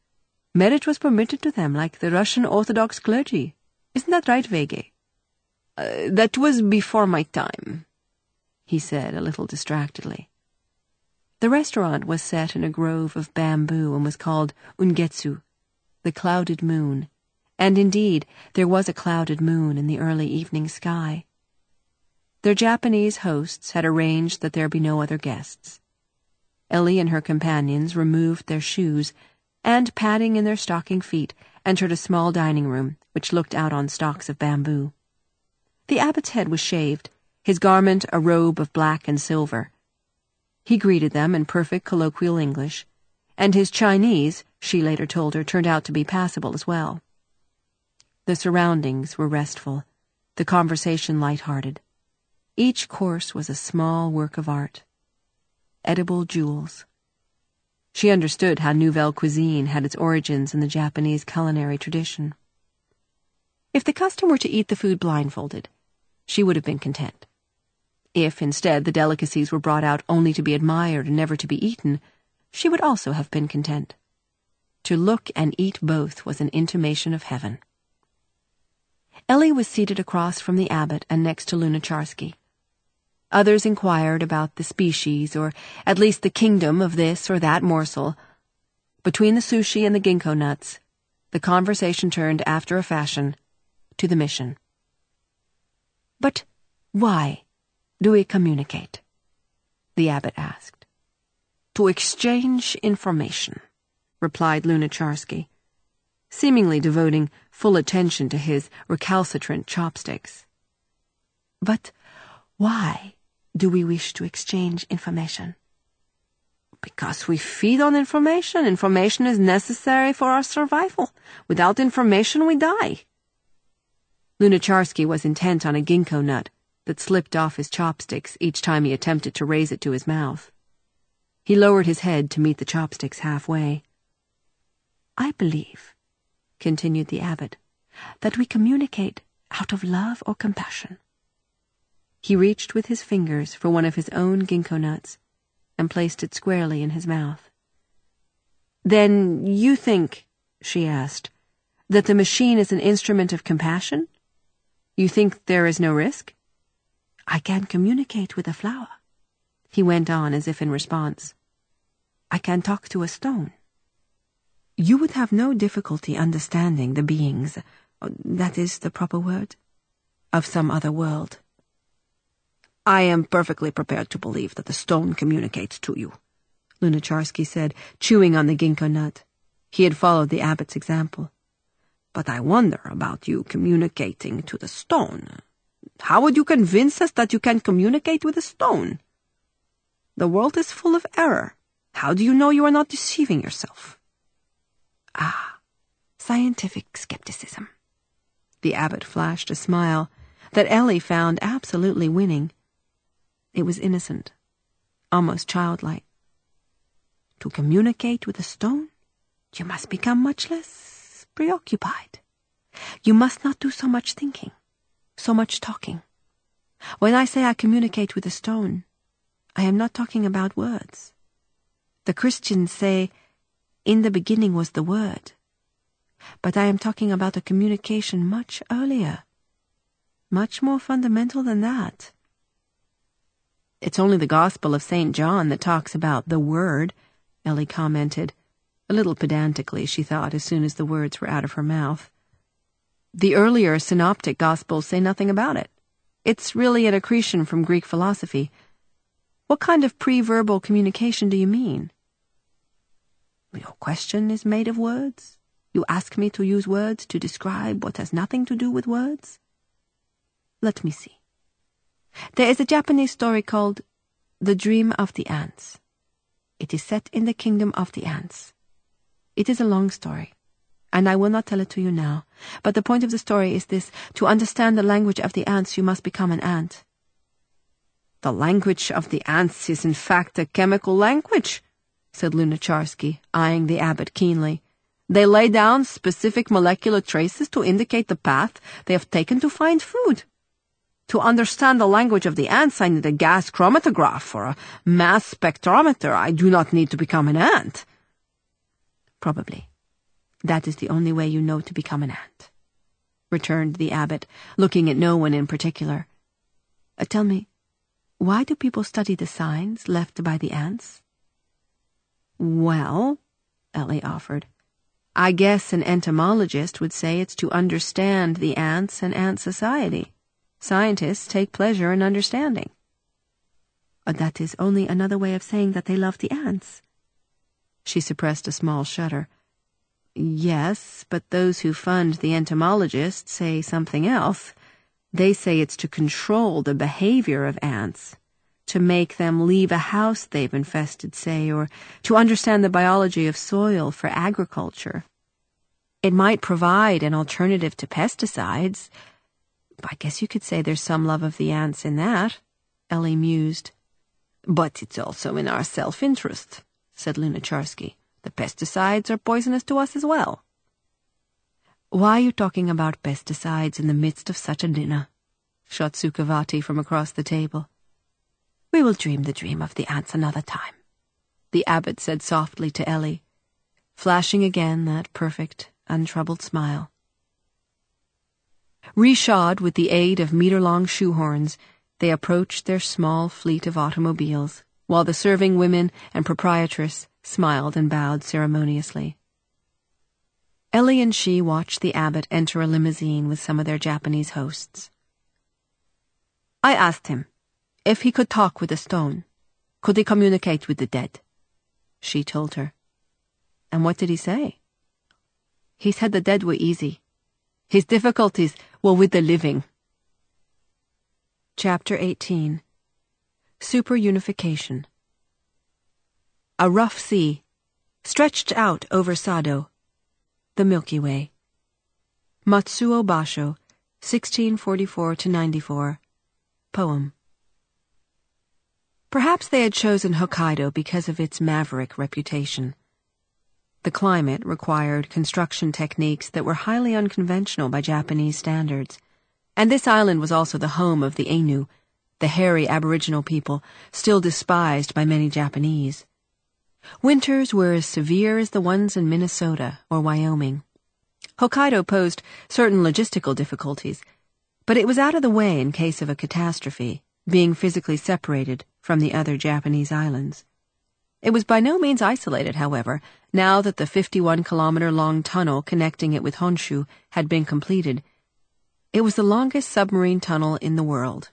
Marriage was permitted to them like the Russian Orthodox clergy. Isn't that right, Vege? That was before my time, he said a little distractedly. The restaurant was set in a grove of bamboo and was called Ungetsu, the clouded moon, and indeed there was a clouded moon in the early evening sky. Their Japanese hosts had arranged that there be no other guests. Ellie and her companions removed their shoes and, padding in their stocking feet, entered a small dining room which looked out on stalks of bamboo. The abbot's head was shaved, his garment a robe of black and silver. He greeted them in perfect colloquial English, and his Chinese, she later told her, turned out to be passable as well. The surroundings were restful, the conversation light-hearted. Each course was a small work of art. Edible jewels. She understood how Nouvelle cuisine had its origins in the Japanese culinary tradition. If the custom were to eat the food blindfolded, she would have been content. If, instead, the delicacies were brought out only to be admired and never to be eaten, she would also have been content. To look and eat both was an intimation of heaven. Ellie was seated across from the abbot and next to Lunacharsky. Others inquired about the species, or at least the kingdom of this or that morsel. Between the sushi and the ginkgo nuts, the conversation turned, after a fashion, to the mission. But why do we communicate? The abbot asked. To exchange information, replied Lunacharsky, seemingly devoting full attention to his recalcitrant chopsticks. But why do we wish to exchange information? Because we feed on information. Information is necessary for our survival. Without information, we die. Lunacharsky was intent on a ginkgo nut that slipped off his chopsticks each time he attempted to raise it to his mouth. He lowered his head to meet the chopsticks halfway. I believe, continued the abbot, that we communicate out of love or compassion. He reached with his fingers for one of his own ginkgo nuts and placed it squarely in his mouth. Then you think, she asked, that the machine is an instrument of compassion? You think there is no risk? I can communicate with a flower, he went on as if in response. I can talk to a stone. You would have no difficulty understanding the beings, that is the proper word, of some other world. I am perfectly prepared to believe that the stone communicates to you, Lunacharsky said, chewing on the ginkgo nut. He had followed the abbot's example. But I wonder about you communicating to the stone. How would you convince us that you can communicate with a stone? The world is full of error. How do you know you are not deceiving yourself? Ah, scientific skepticism. The abbot flashed a smile that Ellie found absolutely winning. It was innocent, almost childlike. To communicate with a stone, you must become much less preoccupied. You must not do so much thinking, so much talking. When I say I communicate with a stone, I am not talking about words. The Christians say, in the beginning was the Word. But I am talking about a communication much earlier, much more fundamental than that. It's only the Gospel of St. John that talks about the Word, Ellie commented, a little pedantically, she thought, as soon as the words were out of her mouth. The earlier synoptic Gospels say nothing about it. It's really an accretion from Greek philosophy. What kind of pre-verbal communication do you mean? Your question is made of words? You ask me to use words to describe what has nothing to do with words? Let me see. There is a Japanese story called The Dream of the Ants. It is set in the kingdom of the ants. It is a long story, and I will not tell it to you now, but the point of the story is this: to understand the language of the ants, you must become an ant. The language of the ants is in fact a chemical language, said Lunacharsky, eyeing the abbot keenly. They lay down specific molecular traces to indicate the path they have taken to find food. To understand the language of the ants, I need a gas chromatograph or a mass spectrometer. I do not need to become an ant. Probably. That is the only way you know to become an ant," returned the abbot, looking at no one in particular. "Tell me, why do people study the signs left by the ants?" "Well," Ellie offered, "I guess an entomologist would say it's to understand the ants and ant society. Scientists take pleasure in understanding." "That is only another way of saying that they love the ants." She suppressed a small shudder. "Yes, but those who fund the entomologists say something else. They say it's to control the behavior of ants, to make them leave a house they've infested, say, or to understand the biology of soil for agriculture. It might provide an alternative to pesticides. I guess you could say there's some love of the ants in that," Ellie mused. "But it's also in our self-interest," said Lunacharsky. "The pesticides are poisonous to us as well." "Why are you talking about pesticides in the midst of such a dinner?" shot Sukhavati from across the table. "We will dream the dream of the ants another time," the abbot said softly to Ellie, flashing again that perfect, untroubled smile. Reshod with the aid of meter-long shoehorns, they approached their small fleet of automobiles, while the serving women and proprietress smiled and bowed ceremoniously. Ellie and she watched the abbot enter a limousine with some of their Japanese hosts. "I asked him if he could talk with a stone. Could he communicate with the dead?" she told her. "And what did he say?" "He said the dead were easy. His difficulties were with the living." Chapter 18. Superunification. A rough sea stretched out over Sado, the Milky Way. Matsuo Basho, 1644-94. Poem. Perhaps they had chosen Hokkaido because of its maverick reputation. The climate required construction techniques that were highly unconventional by Japanese standards, and this island was also the home of the Ainu, the hairy aboriginal people still despised by many Japanese. Winters were as severe as the ones in Minnesota or Wyoming. Hokkaido posed certain logistical difficulties, but it was out of the way in case of a catastrophe, being physically separated from the other Japanese islands. It was by no means isolated, however, now that the 51-kilometer-long tunnel connecting it with Honshu had been completed. It was the longest submarine tunnel in the world.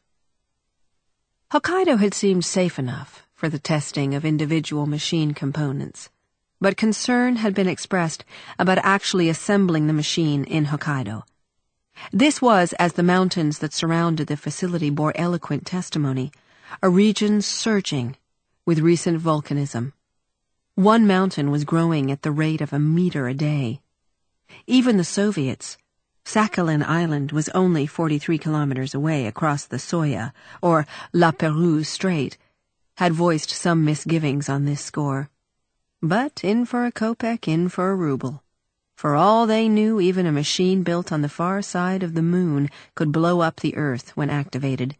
Hokkaido had seemed safe enough for the testing of individual machine components, but concern had been expressed about actually assembling the machine in Hokkaido. This was, as the mountains that surrounded the facility bore eloquent testimony, a region surging with recent volcanism. One mountain was growing at the rate of 1 meter a day. Even the Soviets, Sakhalin Island was only 43 kilometers away across the Soya, or La Perouse Strait, had voiced some misgivings on this score. But in for a kopeck, in for a ruble. For all they knew, even a machine built on the far side of the moon could blow up the Earth when activated.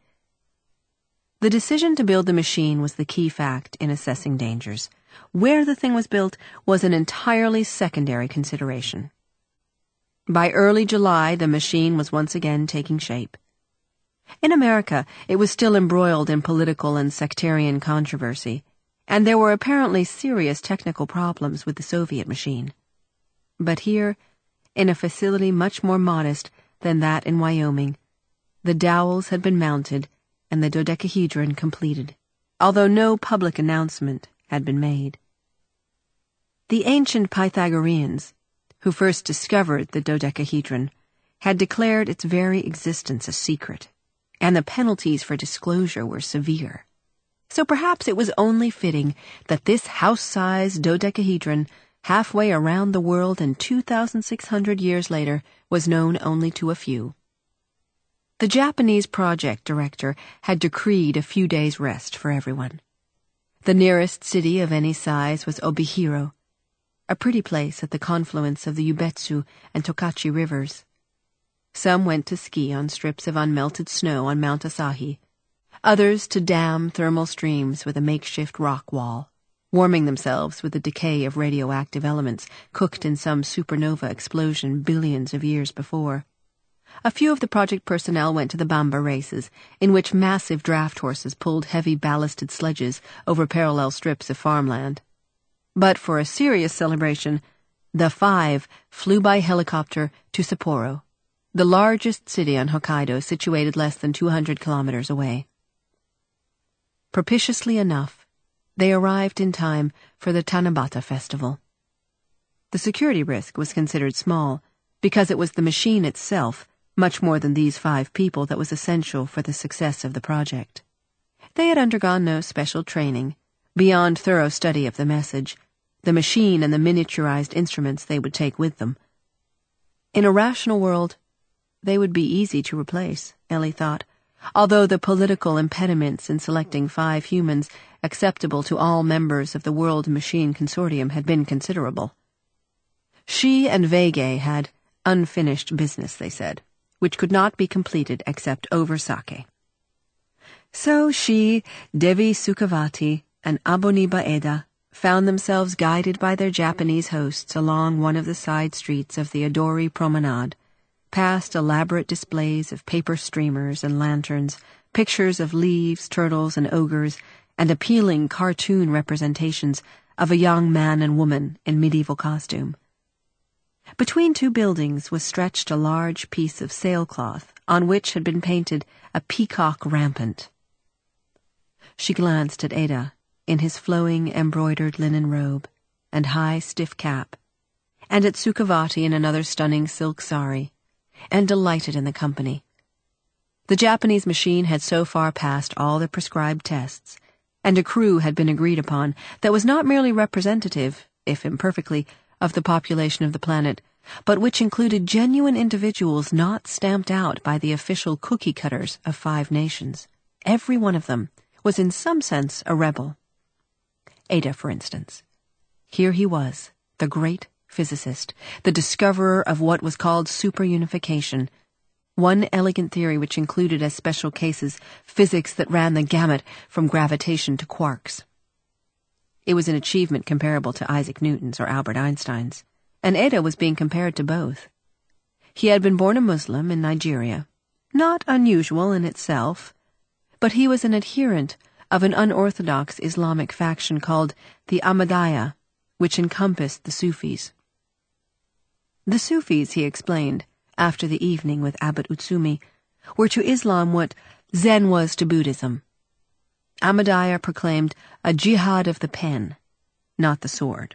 The decision to build the machine was the key fact in assessing dangers. Where the thing was built was an entirely secondary consideration. By early July, the machine was once again taking shape. In America, it was still embroiled in political and sectarian controversy, and there were apparently serious technical problems with the Soviet machine. But here, in a facility much more modest than that in Wyoming, the dowels had been mounted and the dodecahedron completed, although no public announcement had been made. The ancient Pythagoreans, who first discovered the dodecahedron, had declared its very existence a secret, and the penalties for disclosure were severe. So perhaps it was only fitting that this house-sized dodecahedron, halfway around the world and 2,600 years later, was known only to a few. The Japanese project director had decreed a few days' rest for everyone. The nearest city of any size was Obihiro, a pretty place at the confluence of the Yubetsu and Tokachi rivers. Some went to ski on strips of unmelted snow on Mount Asahi, others to dam thermal streams with a makeshift rock wall. warming themselves with the decay of radioactive elements cooked in some supernova explosion billions of years before. A few of the project personnel went to the Bamba races, in which massive draft horses pulled heavy ballasted sledges over parallel strips of farmland. But for a serious celebration, the 5 flew by helicopter to Sapporo, the largest city on Hokkaido situated less than 200 kilometers away. Propitiously enough, they arrived in time for the Tanabata festival. The security risk was considered small, because it was the machine itself, much more than these 5 people, that was essential for the success of the project. They had undergone no special training, beyond thorough study of the message, the machine and the miniaturized instruments they would take with them. In a rational world, they would be easy to replace, Ellie thought, although the political impediments in selecting 5 humans acceptable to all members of the World Machine Consortium had been considerable. She and Veige had unfinished business, they said, which could not be completed except over sake. So she, Devi Sukhavati, and Aboniba Eda found themselves guided by their Japanese hosts along one of the side streets of the Adori Promenade, past elaborate displays of paper streamers and lanterns, pictures of leaves, turtles, and ogres, and appealing cartoon representations of a young man and woman in medieval costume. Between 2 buildings was stretched a large piece of sailcloth on which had been painted a peacock rampant. She glanced at Ada in his flowing embroidered linen robe and high stiff cap, and at Sukhavati in another stunning silk sari, and delighted in the company. The Japanese machine had so far passed all the prescribed tests, and a crew had been agreed upon that was not merely representative, if imperfectly, of the population of the planet, but which included genuine individuals not stamped out by the official cookie cutters of 5 nations. Every one of them was in some sense a rebel. Ada, for instance. Here he was, the great physicist, the discoverer of what was called superunification, one elegant theory which included as special cases physics that ran the gamut from gravitation to quarks. It was an achievement comparable to Isaac Newton's or Albert Einstein's, and Ada was being compared to both. He had been born a Muslim in Nigeria, not unusual in itself, but he was an adherent of an unorthodox Islamic faction called the Ahmadiyya, which encompassed the Sufis. The Sufis, he explained, after the evening with Abbot Utsumi, were to Islam what Zen was to Buddhism. Ahmadiyya proclaimed a jihad of the pen, not the sword.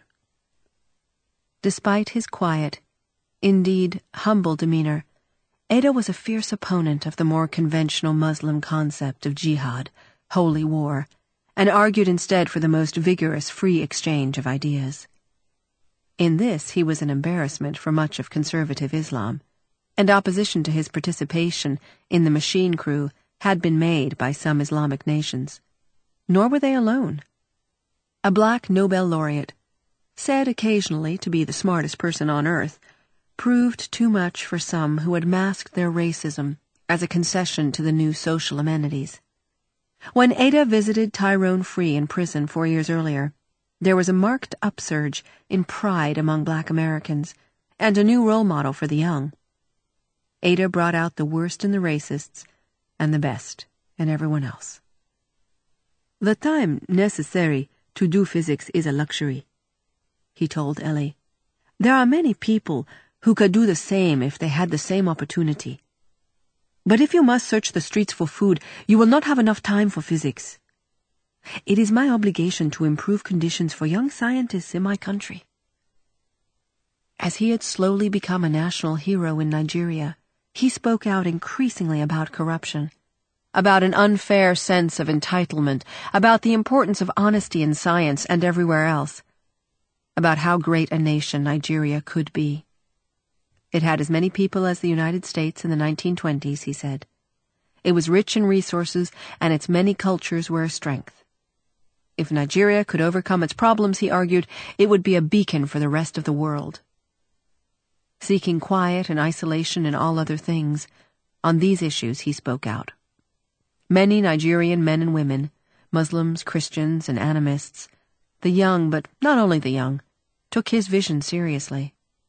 Despite his quiet, indeed humble demeanor, Ada was a fierce opponent of the more conventional Muslim concept of jihad, holy war, and argued instead for the most vigorous free exchange of ideas. In this he was an embarrassment for much of conservative Islam, and opposition to his participation in the machine crew had been made by some Islamic nations. Nor were they alone. A black Nobel laureate, said occasionally to be the smartest person on earth, proved too much for some who had masked their racism as a concession to the new social amenities. When Ada visited Tyrone Free in prison 4 years earlier, there was a marked upsurge in pride among black Americans, and a new role model for the young. Ada brought out the worst in the racists, and the best in everyone else. "The time necessary to do physics is a luxury," he told Ellie. "There are many people who could do the same if they had the same opportunity. But if you must search the streets for food, you will not have enough time for physics. It is my obligation to improve conditions for young scientists in my country." As he had slowly become a national hero in Nigeria, he spoke out increasingly about corruption, about an unfair sense of entitlement, about the importance of honesty in science and everywhere else, about how great a nation Nigeria could be. It had as many people as the United States in the 1920s, he said. It was rich in resources, and its many cultures were a strength. If Nigeria could overcome its problems, he argued, it would be a beacon for the rest of the world. Seeking quiet and isolation in all other things, on these issues he spoke out. Many Nigerian men and women, Muslims, Christians, and animists, The young, but not only the young, took his vision seriously.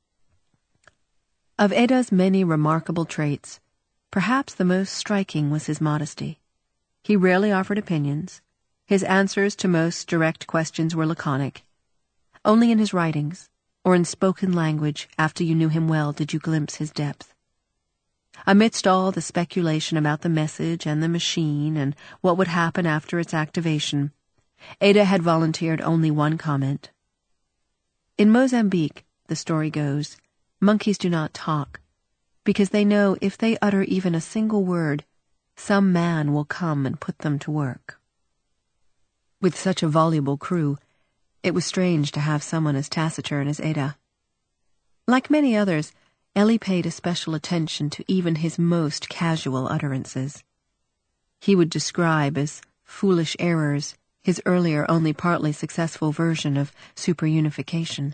Of Eda's many remarkable traits, perhaps the most striking was his modesty. He rarely offered opinions. His answers to most direct questions were laconic. Only in his writings, or in spoken language, after you knew him well, did you glimpse his depth. Amidst all the speculation about the message and the machine and what would happen after its activation, Eda had volunteered only one comment. In Mozambique, the story goes, monkeys do not talk, because they know if they utter even a single word, some man will come and put them to work. With such a voluble crew, it was strange to have someone as taciturn as Eda. Like many others, Ellie paid especial attention to even his most casual utterances. He would describe as foolish errors his earlier only partly successful version of superunification.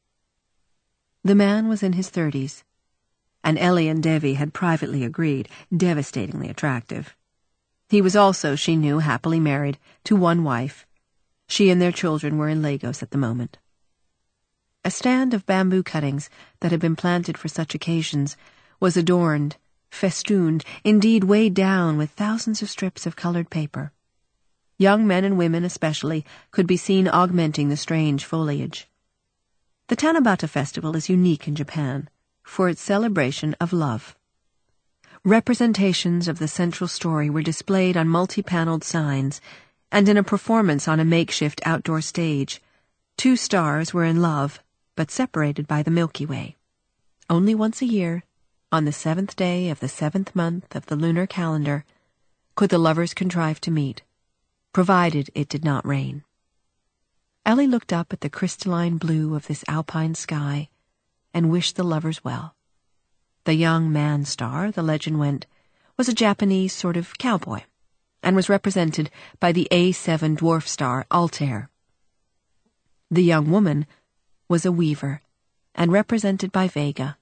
The man was in his 30s, and Ellie and Devi had privately agreed, devastatingly attractive. He was also, she knew, happily married to one wife. She and their children were in Lagos at the moment. A stand of bamboo cuttings that had been planted for such occasions was adorned, festooned, indeed weighed down with thousands of strips of colored paper. Young men and women especially could be seen augmenting the strange foliage. The Tanabata Festival is unique in Japan for its celebration of love. Representations of the central story were displayed on multi-paneled signs, and in a performance on a makeshift outdoor stage, 2 stars were in love, but separated by the Milky Way. Only once a year, on the 7th day of the 7th month of the lunar calendar, could the lovers contrive to meet, provided it did not rain. Ellie looked up at the crystalline blue of this alpine sky and wished the lovers well. The young man-star, the legend went, was a Japanese sort of cowboy, and was represented by the A7 dwarf star Altair. The young woman was a weaver, and represented by Vega.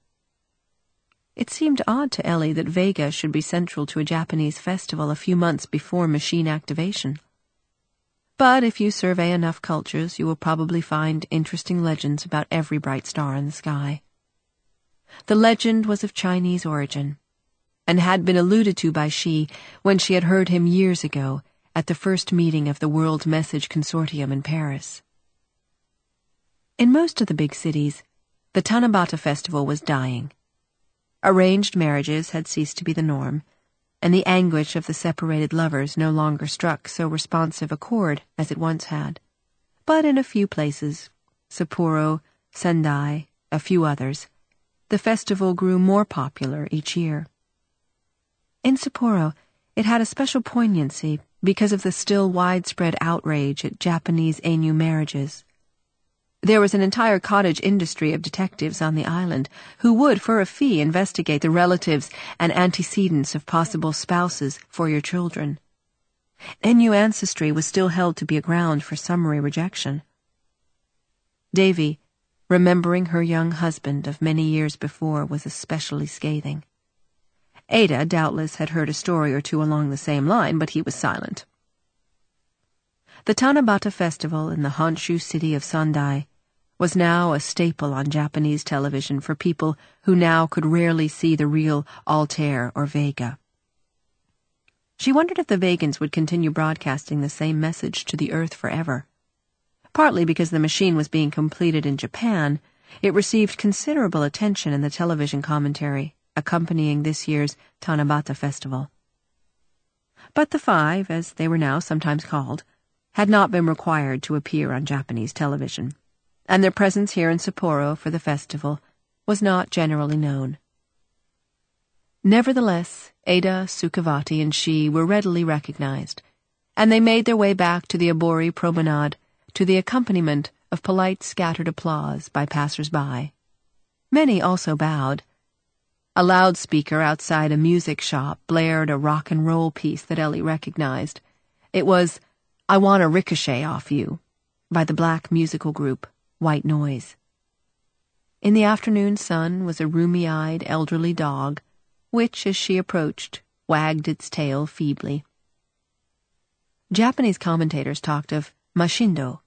It seemed odd to Ellie that Vega should be central to a Japanese festival a few months before machine activation. But if you survey enough cultures, you will probably find interesting legends about every bright star in the sky. The legend was of Chinese origin, and had been alluded to by she when she had heard him years ago at the first meeting of the World Message Consortium in Paris. In most of the big cities, the Tanabata Festival was dying. Arranged marriages had ceased to be the norm, and the anguish of the separated lovers no longer struck so responsive a chord as it once had. But in a few places, Sapporo, Sendai, a few others, the festival grew more popular each year. In Sapporo, it had a special poignancy because of the still widespread outrage at Japanese Ainu marriages. There was an entire cottage industry of detectives on the island who would, for a fee, investigate the relatives and antecedents of possible spouses for your children. Ainu ancestry was still held to be a ground for summary rejection. Devi, remembering her young husband of many years before, was especially scathing. Ada doubtless had heard a story or two along the same line, but he was silent. The Tanabata Festival in the Honshu city of Sendai was now a staple on Japanese television for people who now could rarely see the real Altair or Vega. She wondered if the Vegans would continue broadcasting the same message to the earth forever. Partly because the machine was being completed in Japan, it received considerable attention in the television commentary accompanying this year's Tanabata Festival. But the five, as they were now sometimes called, had not been required to appear on Japanese television, and their presence here in Sapporo for the festival was not generally known. Nevertheless, Ada, Sukhavati, and she were readily recognized, and they made their way back to the Abori promenade to the accompaniment of polite scattered applause by passers-by. Many also bowed. A loudspeaker outside a music shop blared a rock and roll piece that Ellie recognized. It was "I Want a Ricochet Off You" by the black musical group White Noise. In the afternoon sun was a rheumy-eyed elderly dog, which, as she approached, wagged its tail feebly. Japanese commentators talked of Mashindo,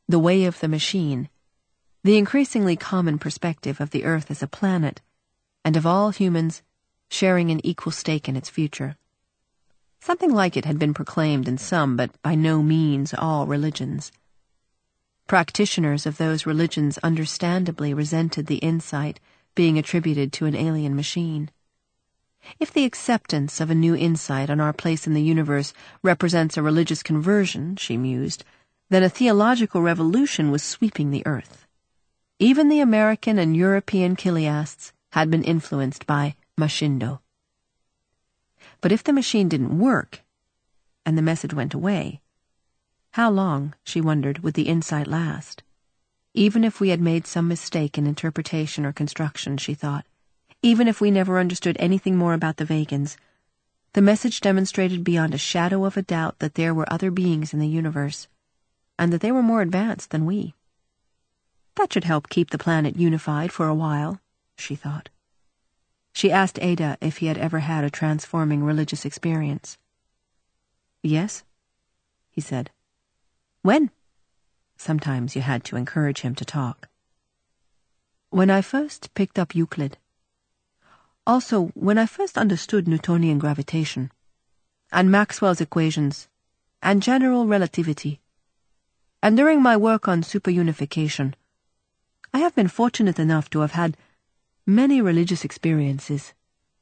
the way of the machine, the increasingly common perspective of the Earth as a planet, and of all humans sharing an equal stake in its future. Something like it had been proclaimed in some, but by no means all, religions. Practitioners of those religions understandably resented the insight being attributed to an alien machine. If the acceptance of a new insight on our place in the universe represents a religious conversion, she mused, then a theological revolution was sweeping the Earth. Even the American and European chiliasts had been influenced by Mashindo. But if the machine didn't work, and the message went away, how long, she wondered, would the insight last? Even if we had made some mistake in interpretation or construction, she thought, even if we never understood anything more about the Vegans, the message demonstrated beyond a shadow of a doubt that there were other beings in the universe, and that they were more advanced than we. That should help keep the planet unified for a while, she thought. She asked Ada if he had ever had a transforming religious experience. Yes, he said. When? Sometimes you had to encourage him to talk. When I first picked up Euclid. Also, when I first understood Newtonian gravitation, and Maxwell's equations, and general relativity, and during my work on superunification, I have been fortunate enough to have had many religious experiences.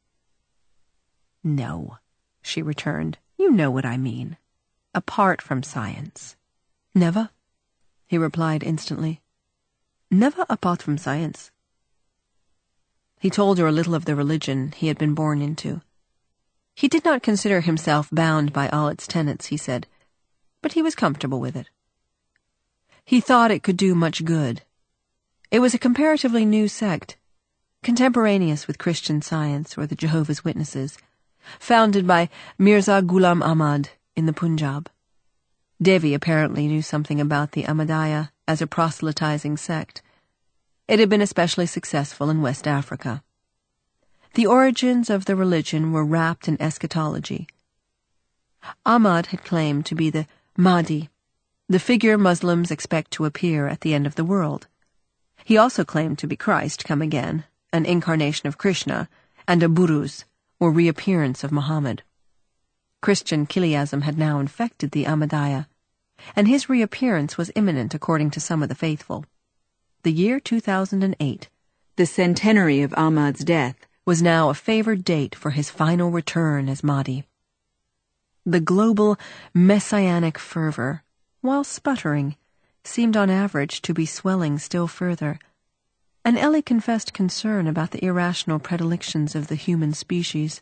No, she returned. You know what I mean. Apart from science. Never, he replied instantly. Never apart from science. He told her a little of the religion he had been born into. He did not consider himself bound by all its tenets, he said, but he was comfortable with it. He thought it could do much good. It was a comparatively new sect, contemporaneous with Christian Science or the Jehovah's Witnesses, founded by Mirza Ghulam Ahmad in the Punjab. Devi apparently knew something about the Ahmadiyya as a proselytizing sect. It had been especially successful in West Africa. The origins of the religion were wrapped in eschatology. Ahmad had claimed to be the Mahdi, the figure Muslims expect to appear at the end of the world. He also claimed to be Christ come again, an incarnation of Krishna, and a Buruz, or reappearance of Muhammad. Christian chiliasm had now infected the Ahmadiyya, and his reappearance was imminent according to some of the faithful. The year 2008, the centenary of Ahmad's death, was now a favored date for his final return as Mahdi. The global messianic fervor, while sputtering, seemed on average to be swelling still further, and Ellie confessed concern about the irrational predilections of the human species.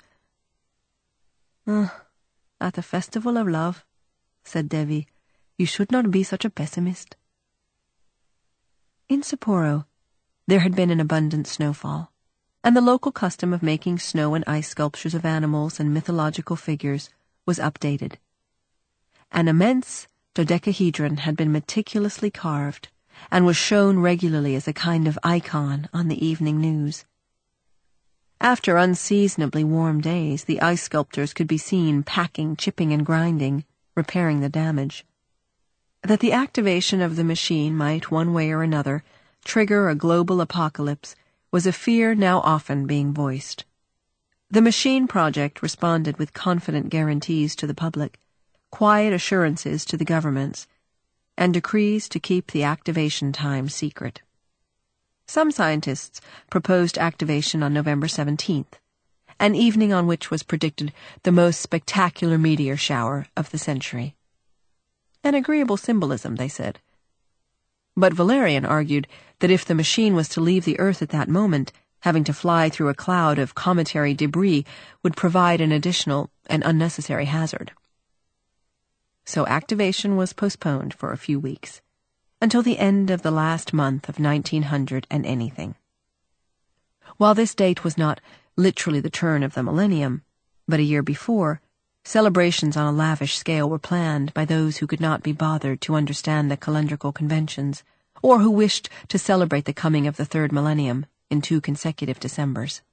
At the festival of love, said Devi, you should not be such a pessimist. In Sapporo, there had been an abundant snowfall, and the local custom of making snow and ice sculptures of animals and mythological figures was updated. An immense dodecahedron had been meticulously carved and was shown regularly as a kind of icon on the evening news. After unseasonably warm days, the ice sculptors could be seen packing, chipping, and grinding, repairing the damage. That the activation of the machine might, one way or another, trigger a global apocalypse was a fear now often being voiced. The machine project responded with confident guarantees to the public, quiet assurances to the governments, and decrees to keep the activation time secret. Some scientists proposed activation on November 17th, an evening on which was predicted the most spectacular meteor shower of the century. An agreeable symbolism, they said. But Valerian argued that if the machine was to leave the Earth at that moment, having to fly through a cloud of cometary debris would provide an additional and unnecessary hazard. So activation was postponed for a few weeks, until the end of the last month of 1900 and anything. While this date was not literally the turn of the millennium, but a year before, celebrations on a lavish scale were planned by those who could not be bothered to understand the calendrical conventions, or who wished to celebrate the coming of the third millennium in 2 consecutive Decembers.